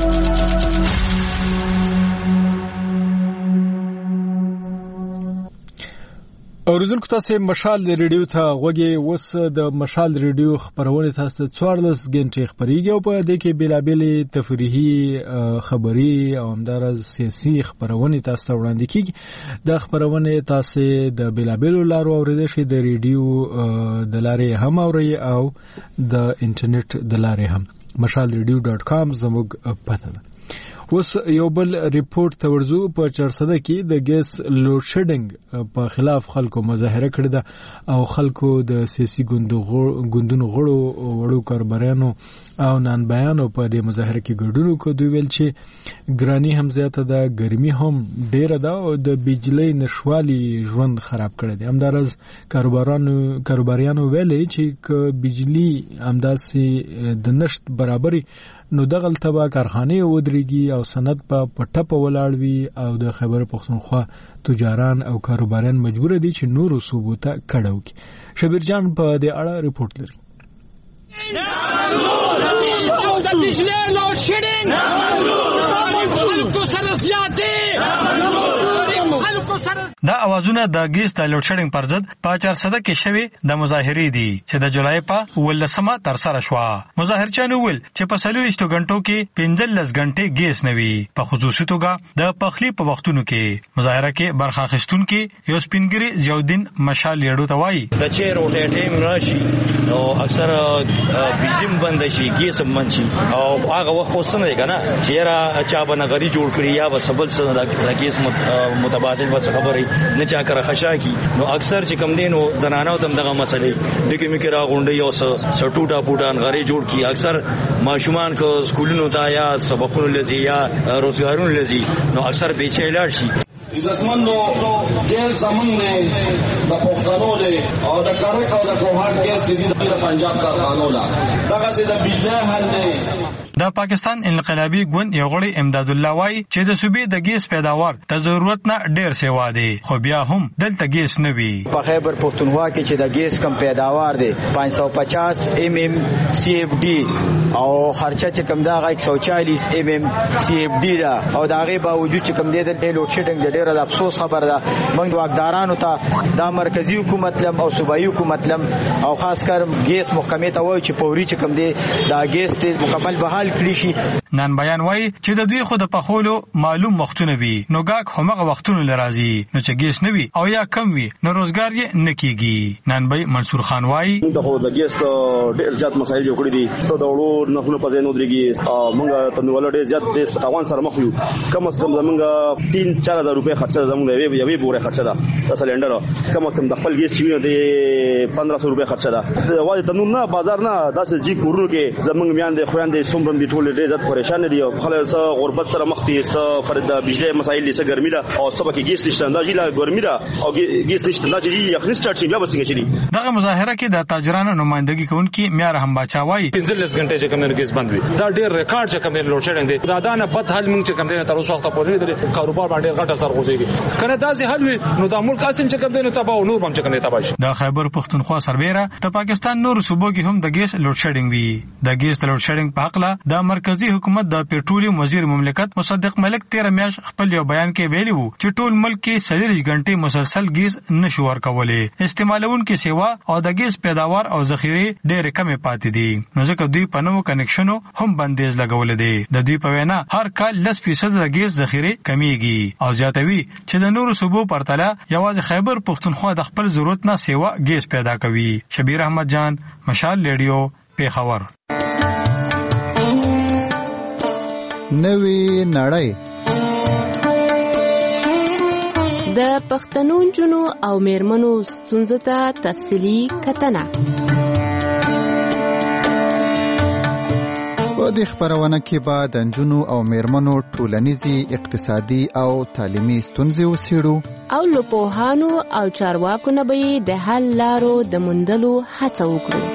اوریدونکو تاسو مشال ریډیو ته غوږی وس د مشال ریډیو خبرونه تاسو څوارلس غنټې خبريږي او په دې کې بیلابېلې تفریحي خبري او همدارز سیاسي خبرونه تاسو وړاندې کیږي. د خبرونه تاسو د بیلابېلو لارو اوریدل شي د ریډیو د لارې هم اوري او د انټرنیټ د لارې هم. مشال ریډیو ډاټ کام زموږ پته ده. اوس یو بل ریپورت ته ورځو په چارسده کې د ګیس لوډ شیډینګ په خلاف خلکو مظاهره کړې ده او خلکو د سیاسي ګوندونو غړو وړو کاربارانو او نن بیانو په دې مظاهره کې ګډون وکړ. دوی ویل چې ګرانی هم زیاته ده، ګرمي هم ډیره ده او د بجلی نشوالي ژوند خراب کړی دی. همدارز کاروبارانو کاروباریانو ویلې چې ک بجلی همداسې د نشت برابري نو دغل تبا کارخانه ودرېږي او صنعت په پټه ولاړ وي او د خیبر پختونخوا تجاران او کاروباران مجبور دي چې نورو صوبو ته کډه وکړي. شبیر جان په دې اړه ریپورت لري. دا اوازونه د ګیس د لوډ شیډینګ پر ضد په چارسده کې شوي د مظاهرې دي چې د جولای په ولسمه تر سره شوه. مظاهرچیانو ویل چې په څلوېښتو غنټو کې پنځلس غنټې ګیس نه وي. په خصوصي توګه د پخلي په وختونو کې مظاهره کې برخه اخیستونکي یو سپینګري ضیاءالدین مشال لیډو ته وایي د چې روټې ټیم راشي نو اکثر بجلی بند شي، ګیس هم بند شي او هغه وخت خو څه نه دی که نه چې یاره چا به نغري جوړ کړي یا به سبل څه د ګیس متبادل به خبرې نه چا کړه خشا کی نو اکثر چې کم دین او زنانو تم دغه مسلې دغه میکه را غونډي او سټوټا پوټان غری جوړ کی. اکثر ماشومان کو سکولونو ته یا سبقونو لذي یا روزګارونو لذي نو اکثر بیچې لاړ شي. عزتمندو ګیس زمون نه د پښتنو دی او د کارک او د کوهان ګیس د پنجاب کارخانو لا دغه سي د بجلی حل نه. د پاکستان انقلابی ګوند یو غړي امداد الله وای چې د صوبې د ګیس پیداوار ته ضرورت نه ډیر سیوا دی خو بیا هم دلته ګیس نه وي. په خیبر پختونخوا کې چې د ګیس کم پیداوار دی پانچ سو پچاس ایم ایم سی اف ډي او خرچه چې کم دا ایک سو چالیس ایم ایم سی اف ډي دا او دا غي باوجود چې کم دی د لوډ شیډینګ د ډیره د افسوس خبر ده. موږ واکدارانو ته دا مرکزی حکومت لم او صوبایي حکومت لم او خاص کر ګیس محکمې ته وایي چې پوري چې کم دی دا ګیس ته مکمل بحال کړی شي. نن بیان وای چې د دوی خود په خولو معلوم وختونه وي نو گاک همغه وختونه لرازي نو چې ګیس نه وي او یا کم وي نو روزګار یې نکېږي. نن بای منصور خان وای د خو د ګیس ډېر زیات مسایل جوړ کړی دي څو د وړو نه په ځای نو درېږي او موږ ته نو ولډې زیات د تاوان سره مخ یو. کم از کم زمونږ تین چار هزار روپے خرچه زمونږ یوې یوې پورې خرچه ده د سلندر. کم از کم د خپل ګیس چې د پندرہ سو روپے خرچه ده. واځي تنور نه بازار نه داسې جی کورونو کې زمونږ میان د خويندې سومرم دي ټول ډېر زیات پریشان دي او خلک سره غربت سره مخ دي سره فرد بجلی مسایل سره ګرمي ده او سبا کې ګیس نشته اندازې لا ګرمي ده او ګیس نشته دا چې یخني سٹارټ شي بیا به څنګه شي. دغه مظاهره کې د تاجرانو نمائندګي کوونکي میار هم بچاوي پنځلس غنټې چې کوم ګیس بند وي دا ډېر ریکارډ چې کوم لوډ شیډینګ دی دا دانه بد حل موږ چې کوم دی تر اوسه وخت پورې د کاروبار باندې غټه سر غوځيږي کنه دا سي حل وي نو د ملک اسیم چې کوم دی تباہ نور هم چې کوم دی تباہ شي. د خیبر پختونخوا سربېره د پاکستان نور صوبو کې هم د ګیس لوډ شیډینګ وي. د ګیس لوډ شیډینګ په حق د مرکزی حکومت د پېټرولیم وزیر مملکت مصدق ملک تیرہ میاش خپل یو بیان کې ویلي وو چې ټول ملک کې څلوېښت غنټې مسلسل ګیس نشو ورکولای. استعمالونکو سیوا او د ګیس پیداوار او ذخیره ډېر کم پاتې دي نو ځکه دوی په نوو کنیکشنو هم بندیز لګول دي. د دوی په وینا هر کال لس فیصد د ګیس ذخیره کمیږي او زیاتوي چې د نورو صوبو پرتله یوازې خیبر پختونخوا د خپل ضرورت نه سیوا ګیس پیدا کوي. شبیر احمد جان مشال ریډیو پیښور. نوې نړۍ د پښتنو جنو او میرمنو ستونزو ته تفصیلی کتنه. په دې خبرونه کې به د نجونو او میرمنو ټولنیزي اقتصادي او تعلیمي ستونزې وڅېړو او له پوهانو او چارواکو نه به د حل لارو د موندلو هڅه وکړو.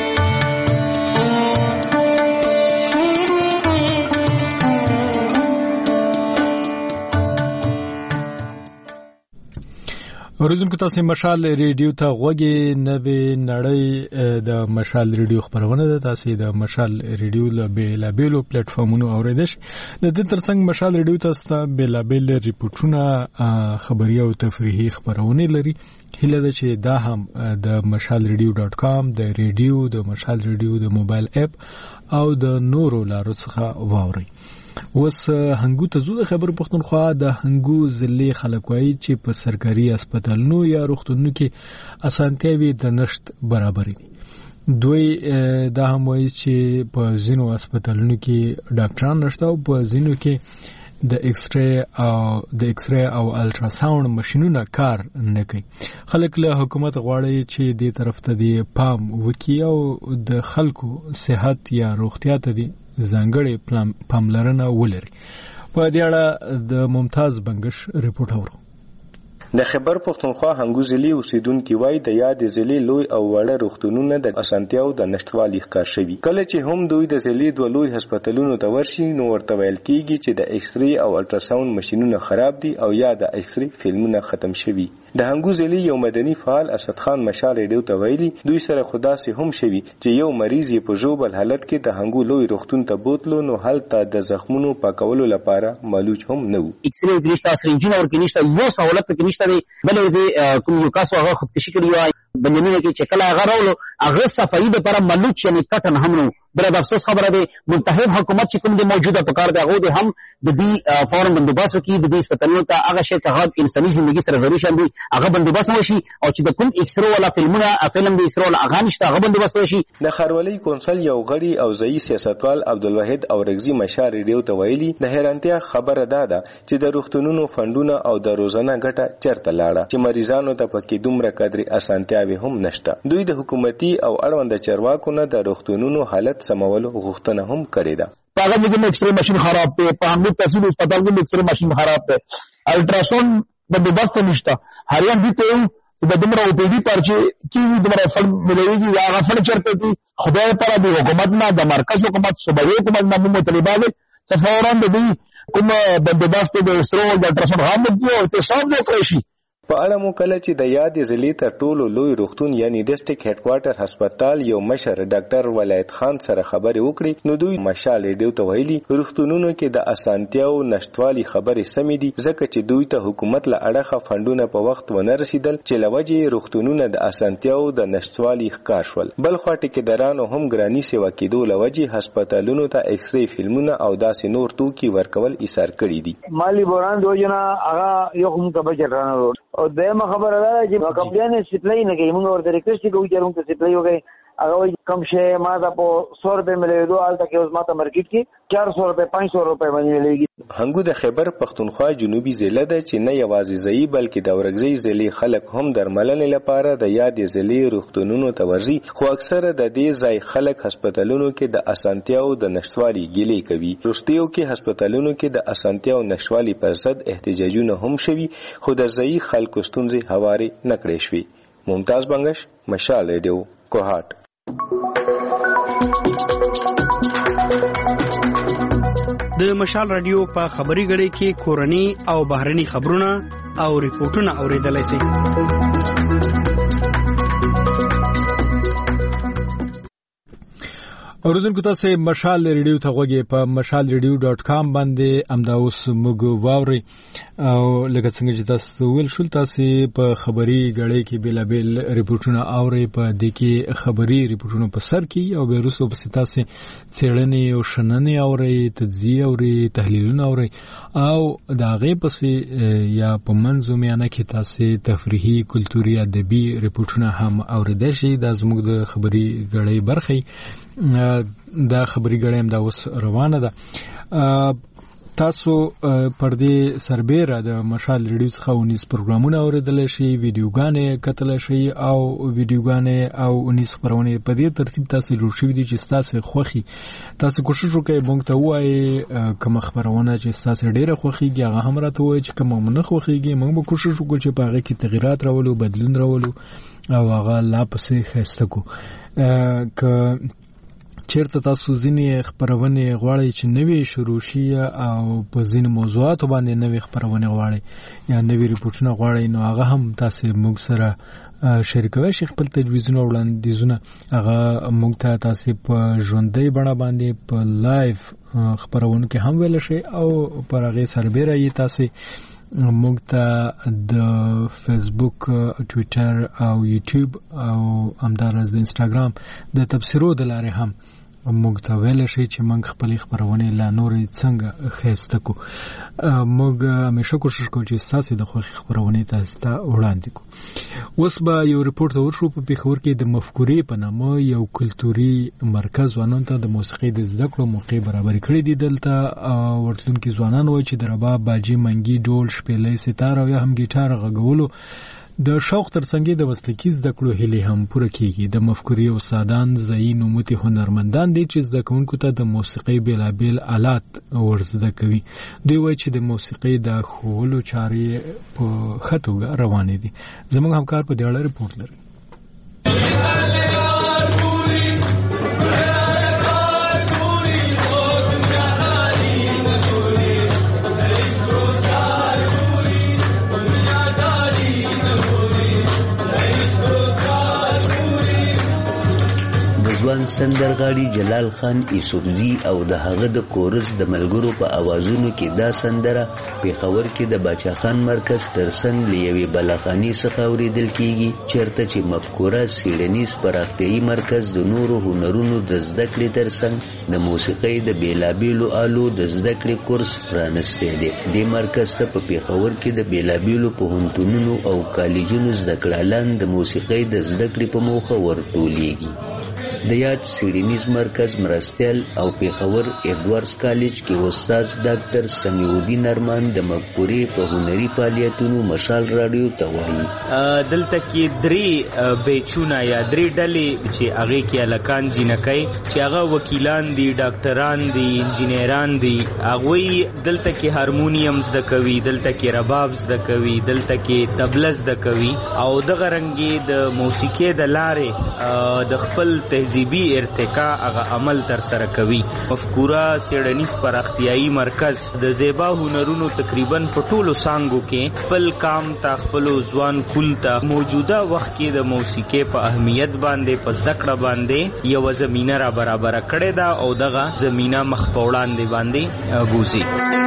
اوریدونکو تاسو مشال ریډیو ته غوږی نوې نړۍ د مشال ریډیو خبرونه ده. تاسو د مشال ریډیو له بیلابیلو پلیټ فارمونو اوریدش د دې ترڅنګ مشال ریډیو تاسو بیلابیل ریپورتونه خبري او تفریحي خبرونه لري. هله ده چې دا هم د مشال ریډیو ډاټ کام د ریډیو د مشال ریډیو د موبایل اپ او د نورو لارو څخه واوري. اوس هنګو ته زو د خبر پختونخوا د هنګو ضلع خلک وایي چې په سرکاري هسپتالونو یا روغتونونو کې اسانتیاوي د نشټ برابر دي. دوی دا هم وایي چې په ځینو هسپتالونو کې ډاکټران نشته او په ځینو کې د ایکس ری او د ایکس ری او الټراساوند ماشینونه کار نه کوي. خلک له حکومت غواړي چې دې طرف ته دی پام وکړي او د خلکو صحت یا روغتیا ته دی ځانګړې پاملرنه ولري. په دې اړه د ممتاز بنگش ریپورت اورو. د خیبر پښتونخوا هنګو ضلع اوسیدونکو وایي د یاد ضلع لوی او وړه روغتونونه د اسانتیاو د نشټوالي ښکار شوي. کله چې هم دوی د ضلع دوه لوی هسپتالونو ته ورشي نو ورته ویل کیږي چې د ایکس ری او الټراساوند ماشینونه خراب دي او یا د ایکس ری فلمونه ختم شوي. د هنګو ضلع یو مدني فعال اسد خان مشال ریډیو ته ویلي دوی سره خدا سي هم شوي چې یو مریض یې په ژوبل حالت کې د هنګو لوی روغتون ته بوتلو نو هلته د زخمونو پاکولو لپاره معلوج هم نه وو. ایکس ری نشته، سرنجونه ورکې نشته، یو سہولت پکې نشته دی. بل ورځې کوم یو کس هغه خودکشي کړی وای بنجمینه کې چې کله هغه راولو هغه صفایي د لپاره معلوج یعنی کټن هم نو. بل د افسوس خبره ده منتخب حکومت چې کوم د موجوده پکار دی هغه د هم د دې فورم بندوبست وکړي د دې هسپتالونو ته هغه شی چې انساني ژوندۍ سره ضروري شاندي هغه بندوبست وشي او چې د کوم ایکس رو ولا فلمونه فلم د ایکس رو هغه نشته هغه بندوبست وشي. د خاروالۍ کونسل یو غړي او ځایي سیاستوال عبدالواحد اورګزي مشار ریډیو ته ویلي د حیرانتیا خبره ده ده چې د روغتونونو فندونه او د روزانه ګټه چیرته لاړه چې مریضانو ته پکې دومره قدرې اسانتیاوي هم نشته. دوی د حکومتي او اړوند چارواکو نه د روغتونونو حالت سمولو غوښتنه هم کړې ده. هغه د ایکس ری ماشین خراب دی، په همدې تحصیل هسپتال کې ایکس ری ماشین خراب دی، الټراساوند بندوبست نشته. هریان دي ته د دمر او پی ډی پرچې کې دمر فل ملويږي یا غفل چرته دي. خدای پر د حکومت نه د مرکز حکومت صوبایي حکومت نه مطالبه ده فورا د دې کوم بندوبست د ایکس ری او د الټراساوند هم دی او تصاب وکړي شي. په اړه مو کله چې د یاد ضلع تر ټولو لوی روغتون یعنی ډیسټریکټ هډ کوارټر هسپتال یو مشر ډاکټر ولایت خان سره خبرې وکړې نو دوی مشال ریډیو ته ویلي روغتونونو کې د اسانتیاو نشټوالي خبرې سمې دي ځکه چې دوی ته حکومت له اړخه فندونه په وخت ونه رسیدل چې لوجې روغتونونه د اسانتیاو د نشټوالي ښکار شول. بل خوا ټیکدارانو هم ګرانی سیوا کېدو لوجې هسپتالونو ته ایکس ری فلمونه او داسې نور توکي ورکول ایثار کړي دي. مالی بوران دوجنا هغه یو کوم کبه چرانو او دغه خبره ده چې کمپلیان سپلای نه کوي. موږ ورته ریکوست کوو چې موږ ته سپلای وکړي. هغه کم شي ما دا په سو روپے ملي دوه الته کې اوس ماته مارکیټ کې چار سو روپے پانچ سو روپے باندې مليږي. هنګو د خیبر پښتونخوا جنوبي ضلع ده چې نه یوازې ځای بلکې د اورګزي ضلع خلک هم درملنې لپاره د یاد ضلع روغتونونو ته ورځي خو اکثره د دې ځای خلک هسپتالونو کې د اسانتیاو د نشټوالي ګیلې کوي. روستیو کې هسپتالونو کې د اسانتیاو نشټوالي پر ضد احتجاجونه هم شوي خو د ځای خلکو ستونزې هواري نکړې شوي. ممتاز بنگش مشال ریډیو کوهات. د مشال رادیو په خبري غړي کې کورني او بهرني خبرونه او ریپورتونه اوریدلای شئ. اوریدونکو تاسو مشال ریډیو ته غوږی په مشال ریډیو ډاٹ کام باندې امدا اوس موږ واوري او لکه څنګه چې تاسو ویل شول تاسو په خبري غړي کې بلا بیل ریپورتونه اوري په دې کې خبري ریپورتونه په سر کې او به روسو په تاسو څېړنې او شننې اوري تجزیه اوري تحلیلونه اوري او دا غي پسې یا په منځوميانه کې تاسو تفریحي کلتوري ادبي ریپورتونه هم اوریدل شي د زموږ د خبري غړي برخه دا خبري غړم دا اوس روانه ده. تاسو پر دې سربېره د مشال ریډیو څخه ونیس پروګرامونه اوریدل شي ویډیوګانې کتل شي او ویډیوګانې او ونیس خبرونه په دې ترتیب تاسو جوړ شوی دي چې تاسو خوخي تاسو کوشش وکړئ موږ ته وایي کوم خبرونه چې تاسو ډیره خوخيږي هغه هم راته وایي چې کوم نه خوخيږي موږ به کوشش وکړو چې په هغه کې تغیرات راولو بدلون راولو او هغه لا پسې خسته کو ک چیرته تاسو ځینې خبرونه غواړئ چې نوې شروع شي او په ځینې موضوعاتو باندې نوې خبرونه غواړئ یا نوې ریپورتونه غواړئ نو هغه هم تاسو موږ سره شریکوي شي خپل تجویزونه وړاندیزونه هغه موږ ته تاسو په ژوندۍ بڼه باندې په لایف خبرونه کې هم ویل شي او پر هغه سربېره یې تاسو موږ ته د فیسبوک ټویټر او یوټیوب او همدارس د انستګرام د تبصرو د لارې هم موږ ته ویل شي چې موږ خپل خبرونه لا نورې څنګه خېسته کو. موږ همیشه کوشش کوو چې تاسو د خوښ خبرونه تاسو ته وړاندې کو. اوس به یو ریپورت ورشو په پیښور کې د مفکورې په نامه یو کلتوري مرکز ځوانانو ته د موسیقۍ د زده کړو موقع برابر کړی دی. دلته ورتلونکي ځوانان وایي چې د رباب، باجي، منګي، ډول، شپېلۍ، ستار او یا هم ګیټار غږولو د شوق ترڅنګ د مسلکي زده کړو هیلې هم پوره کیږي. د مفکورې استادان ځایي نوموتي هنرمندان دي چې زده کوونکو ته د موسیقۍ بیلابیل آلات ورزده کوي. دوی وایي چې د موسیقۍ د ښوولو چارې په ښه توګه روانې دي. زموږ همکار په دې اړه ریپورټ لري. ځوان سندرغاړي جلال خان یوسفزي او د هغه د کورس د ملګرو په اوازونو کې دا سندره پیښور کې د باچا خان مرکز ترڅنګ له یوې بلاخانې څخه اورېدل کیږي، چېرته چې مفکوره څېړنیز پراختیایي مرکز د نورو هنرونو د زده کړې ترڅنګ د موسیقۍ د بېلابېلو آلو د زده کړې کورس پرانستی دی. دې مرکز ته په پیښور کې د بېلابېلو پوهنتونونو او کالجونو زده کړهالان د موسیقۍ د زده کړې په موخه ورټولېږي. د یاد څېړنیز مرکز مرستیال او پیښور ایډورډز کالج کې استاد ډاکټر سمیع الدین ارمان د مفکورې په هنري فعالیتونو مشال راډیو ته وایي. دلته کې درې بیچونه یا درې ډلې چې هغې کې هلکان جینکۍ چې هغه وکیلان دي، ډاکټران دي، انجینران دي، هغوی دلته کې هارمونیم زده کوي، دلته کې رباب زده کوي، دلته کې طبله زده کوي او دغه رنګې د موسیقۍ د لارې د خپل تهذیبي ارتقا هغه عمل تر سره کوي. مفکوره څېړنیز پراختیایي مرکز د زیبا هنرونو تقریبا په ټولو څانګو کې خپل کام ته، خپلو ځوان کول ته موجوده وخت کې د موسیقۍ په اهمیت باندې په زده کړه باندې یوه زمینه را برابره کړې ده او دغه زمینه مخ په وړاندې باندې بوځي.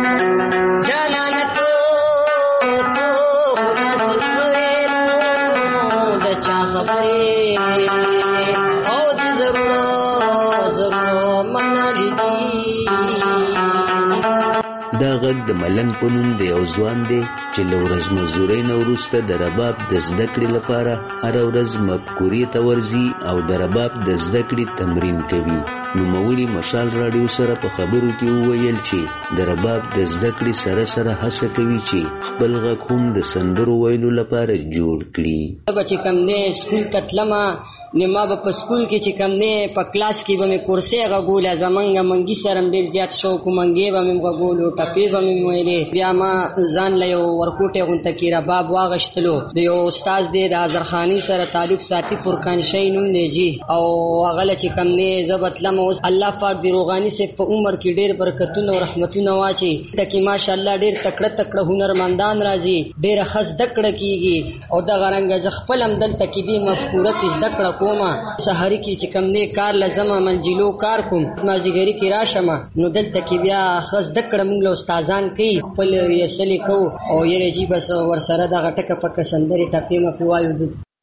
دا غږ د ملنګ په نوم د یو ځوان دی چې له ورځمزدورۍ نه وروسته د رباب د زده کړې لپاره هره ورځ مفکورې ته ورځي او د رباب د زده کړې تمرین کوي. نوموړي مشال راډیو سره په خبرو کې وویل چې د رباب د زده کړې سره سره هڅه کوي چې خپل غږ هم د سندرو ویلو لپاره جوړ کړي. چې کوم دی سکول ته تلمه نو ما به په سکول کې چې کوم دی په کلاس کې به مې کورسۍ غږوله، زمونږ منګي سره م ډېر زیات شوق و، منګې به مې غږولو، ټپې به مې ویلې. بیا ما ځان له یو ورکوټۍ غونته کې رباب واغشتلو. د یو استاد دی د اظهرخاني سره تعلق ساتي، فرقان شی نوم دی جي، او هغه له چې کوم دی زه به تلم. اوس الله پاک د روغاني صاحب په عمر کې ډېر برکتونه او رحمتونه واچي. دلته کې ماشاءالله ډېر تکړه تکړه هنرمندان راځي، ډېره ښه زده کړه کېږي او دغه رنګه زه خپل هم دلته کې دې مفکوره کې زده کړه کومه. سحري کې چې کوم دی کار لازمه منجلو کار کوم، مازدیګري کې راشم نو دلته کې بیا ښه زده کړه موږ له استادان کوي، خپل ریاستلې کوو او یاره جي بس ورسره دغه ټکه پکه سندرې ټپې مې پې وایو.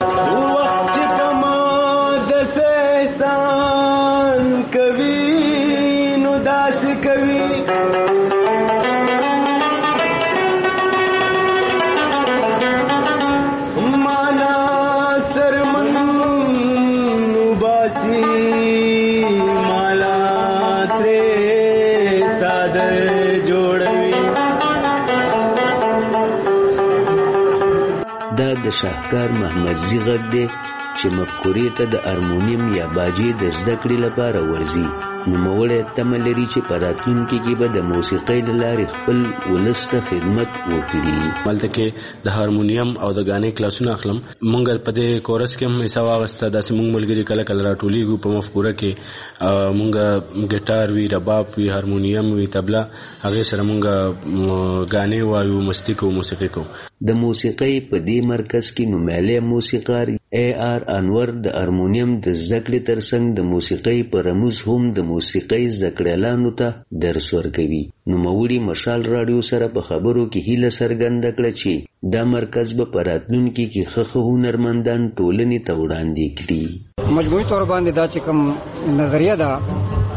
د شاهکار محمدزي غږ دی چې مفکورې ته د هارمونیم یا باجې د زده کړې لپاره ورځي. نوموړی تمه لري چې په راتلونکي کې به د موسیقۍ له لارې خپل ولس ته خدمت وکړي. مالته کې د هارمونیم او د غانې کلاسونه اخلم. مونږ په دې کورس کې هم حصہ واغسته. داسې مونږ ملګري کله کله راټولیږو په مفکوره کې. مونږ ګیټار وي، رباب وي، هارمونیم وي، طبله، هغې سره مونږ غانې وایو، مستی کوو، موسیقي کوو. د موسیقۍ په دې مرکز کې نومیالی موسیقار ای آر انور د هارمونیم د زده کړې ترڅنګ د موسیقۍ په رموز هم د موسیقۍ زده کړیالانو ته درس ورکوي. نوموړي مشال راډیو سره په خبرو کې هیله څرګنده کړه چې دا مرکز به په راتلونکي کې ښه ښه هنرمندان ټولنې ته وړاندې کړي. مجموعي طور باندې دا چې کوم نظریه ده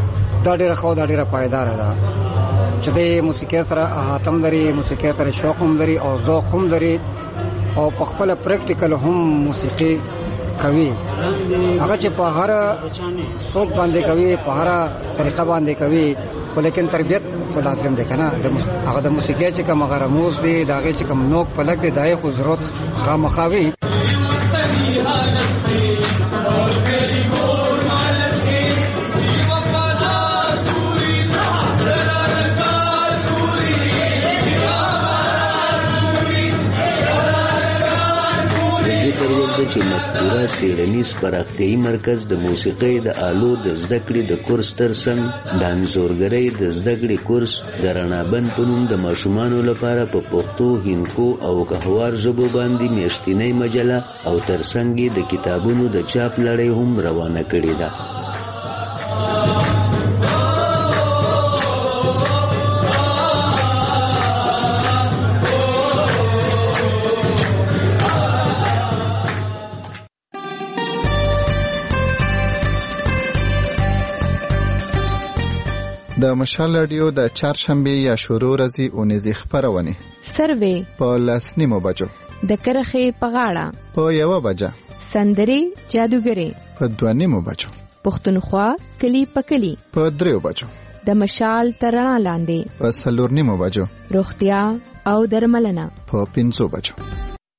دا ډیره خو دا ډیره پایدار ده چې د موسیقي سره احاطه لري، موسیقي سره شوق هم لري او ذوق هم لري او په خپل پریکټیکل هم موسیقي کوي. هغه چې په هر څوک باندې کوي، په هر طریقه باندې کوي، خو لیکن تربیت خو لازم دی کنه. هغه د موسیقي چې کوم غرموز دی، دا هغه چې کوم نوک پلک دی، دای خو ضرورت خامخاوي. چې مفکوره څېړنیز پراختیایي مرکز د موسیقۍ د آلو د زده کړې د کورس ترڅنګ د انځورګرۍ د زده کړې کورس د رڼابند په نوم د ماشومانو لپاره په پښتو، هندکو او کهوار ژبو باندې میاشتنۍ مجله او ترڅنګ یې د کتابونو د چاپ لړۍ هم روانه کړې ده. د مشال رادیو د چهارشنبه یا شروع ورځې اونیزې خبرونه سروې په لاس نیمو بجو، د کرخې په غاړه په یو بجه، سندري جادوګري په دوه نیمو بجو، پښتونخوا کلی په کلی په دریو بجو، د مشال ترڼا لاندې په څلور نیمو بجو، روغتیا او درملنه په پنځو بجو.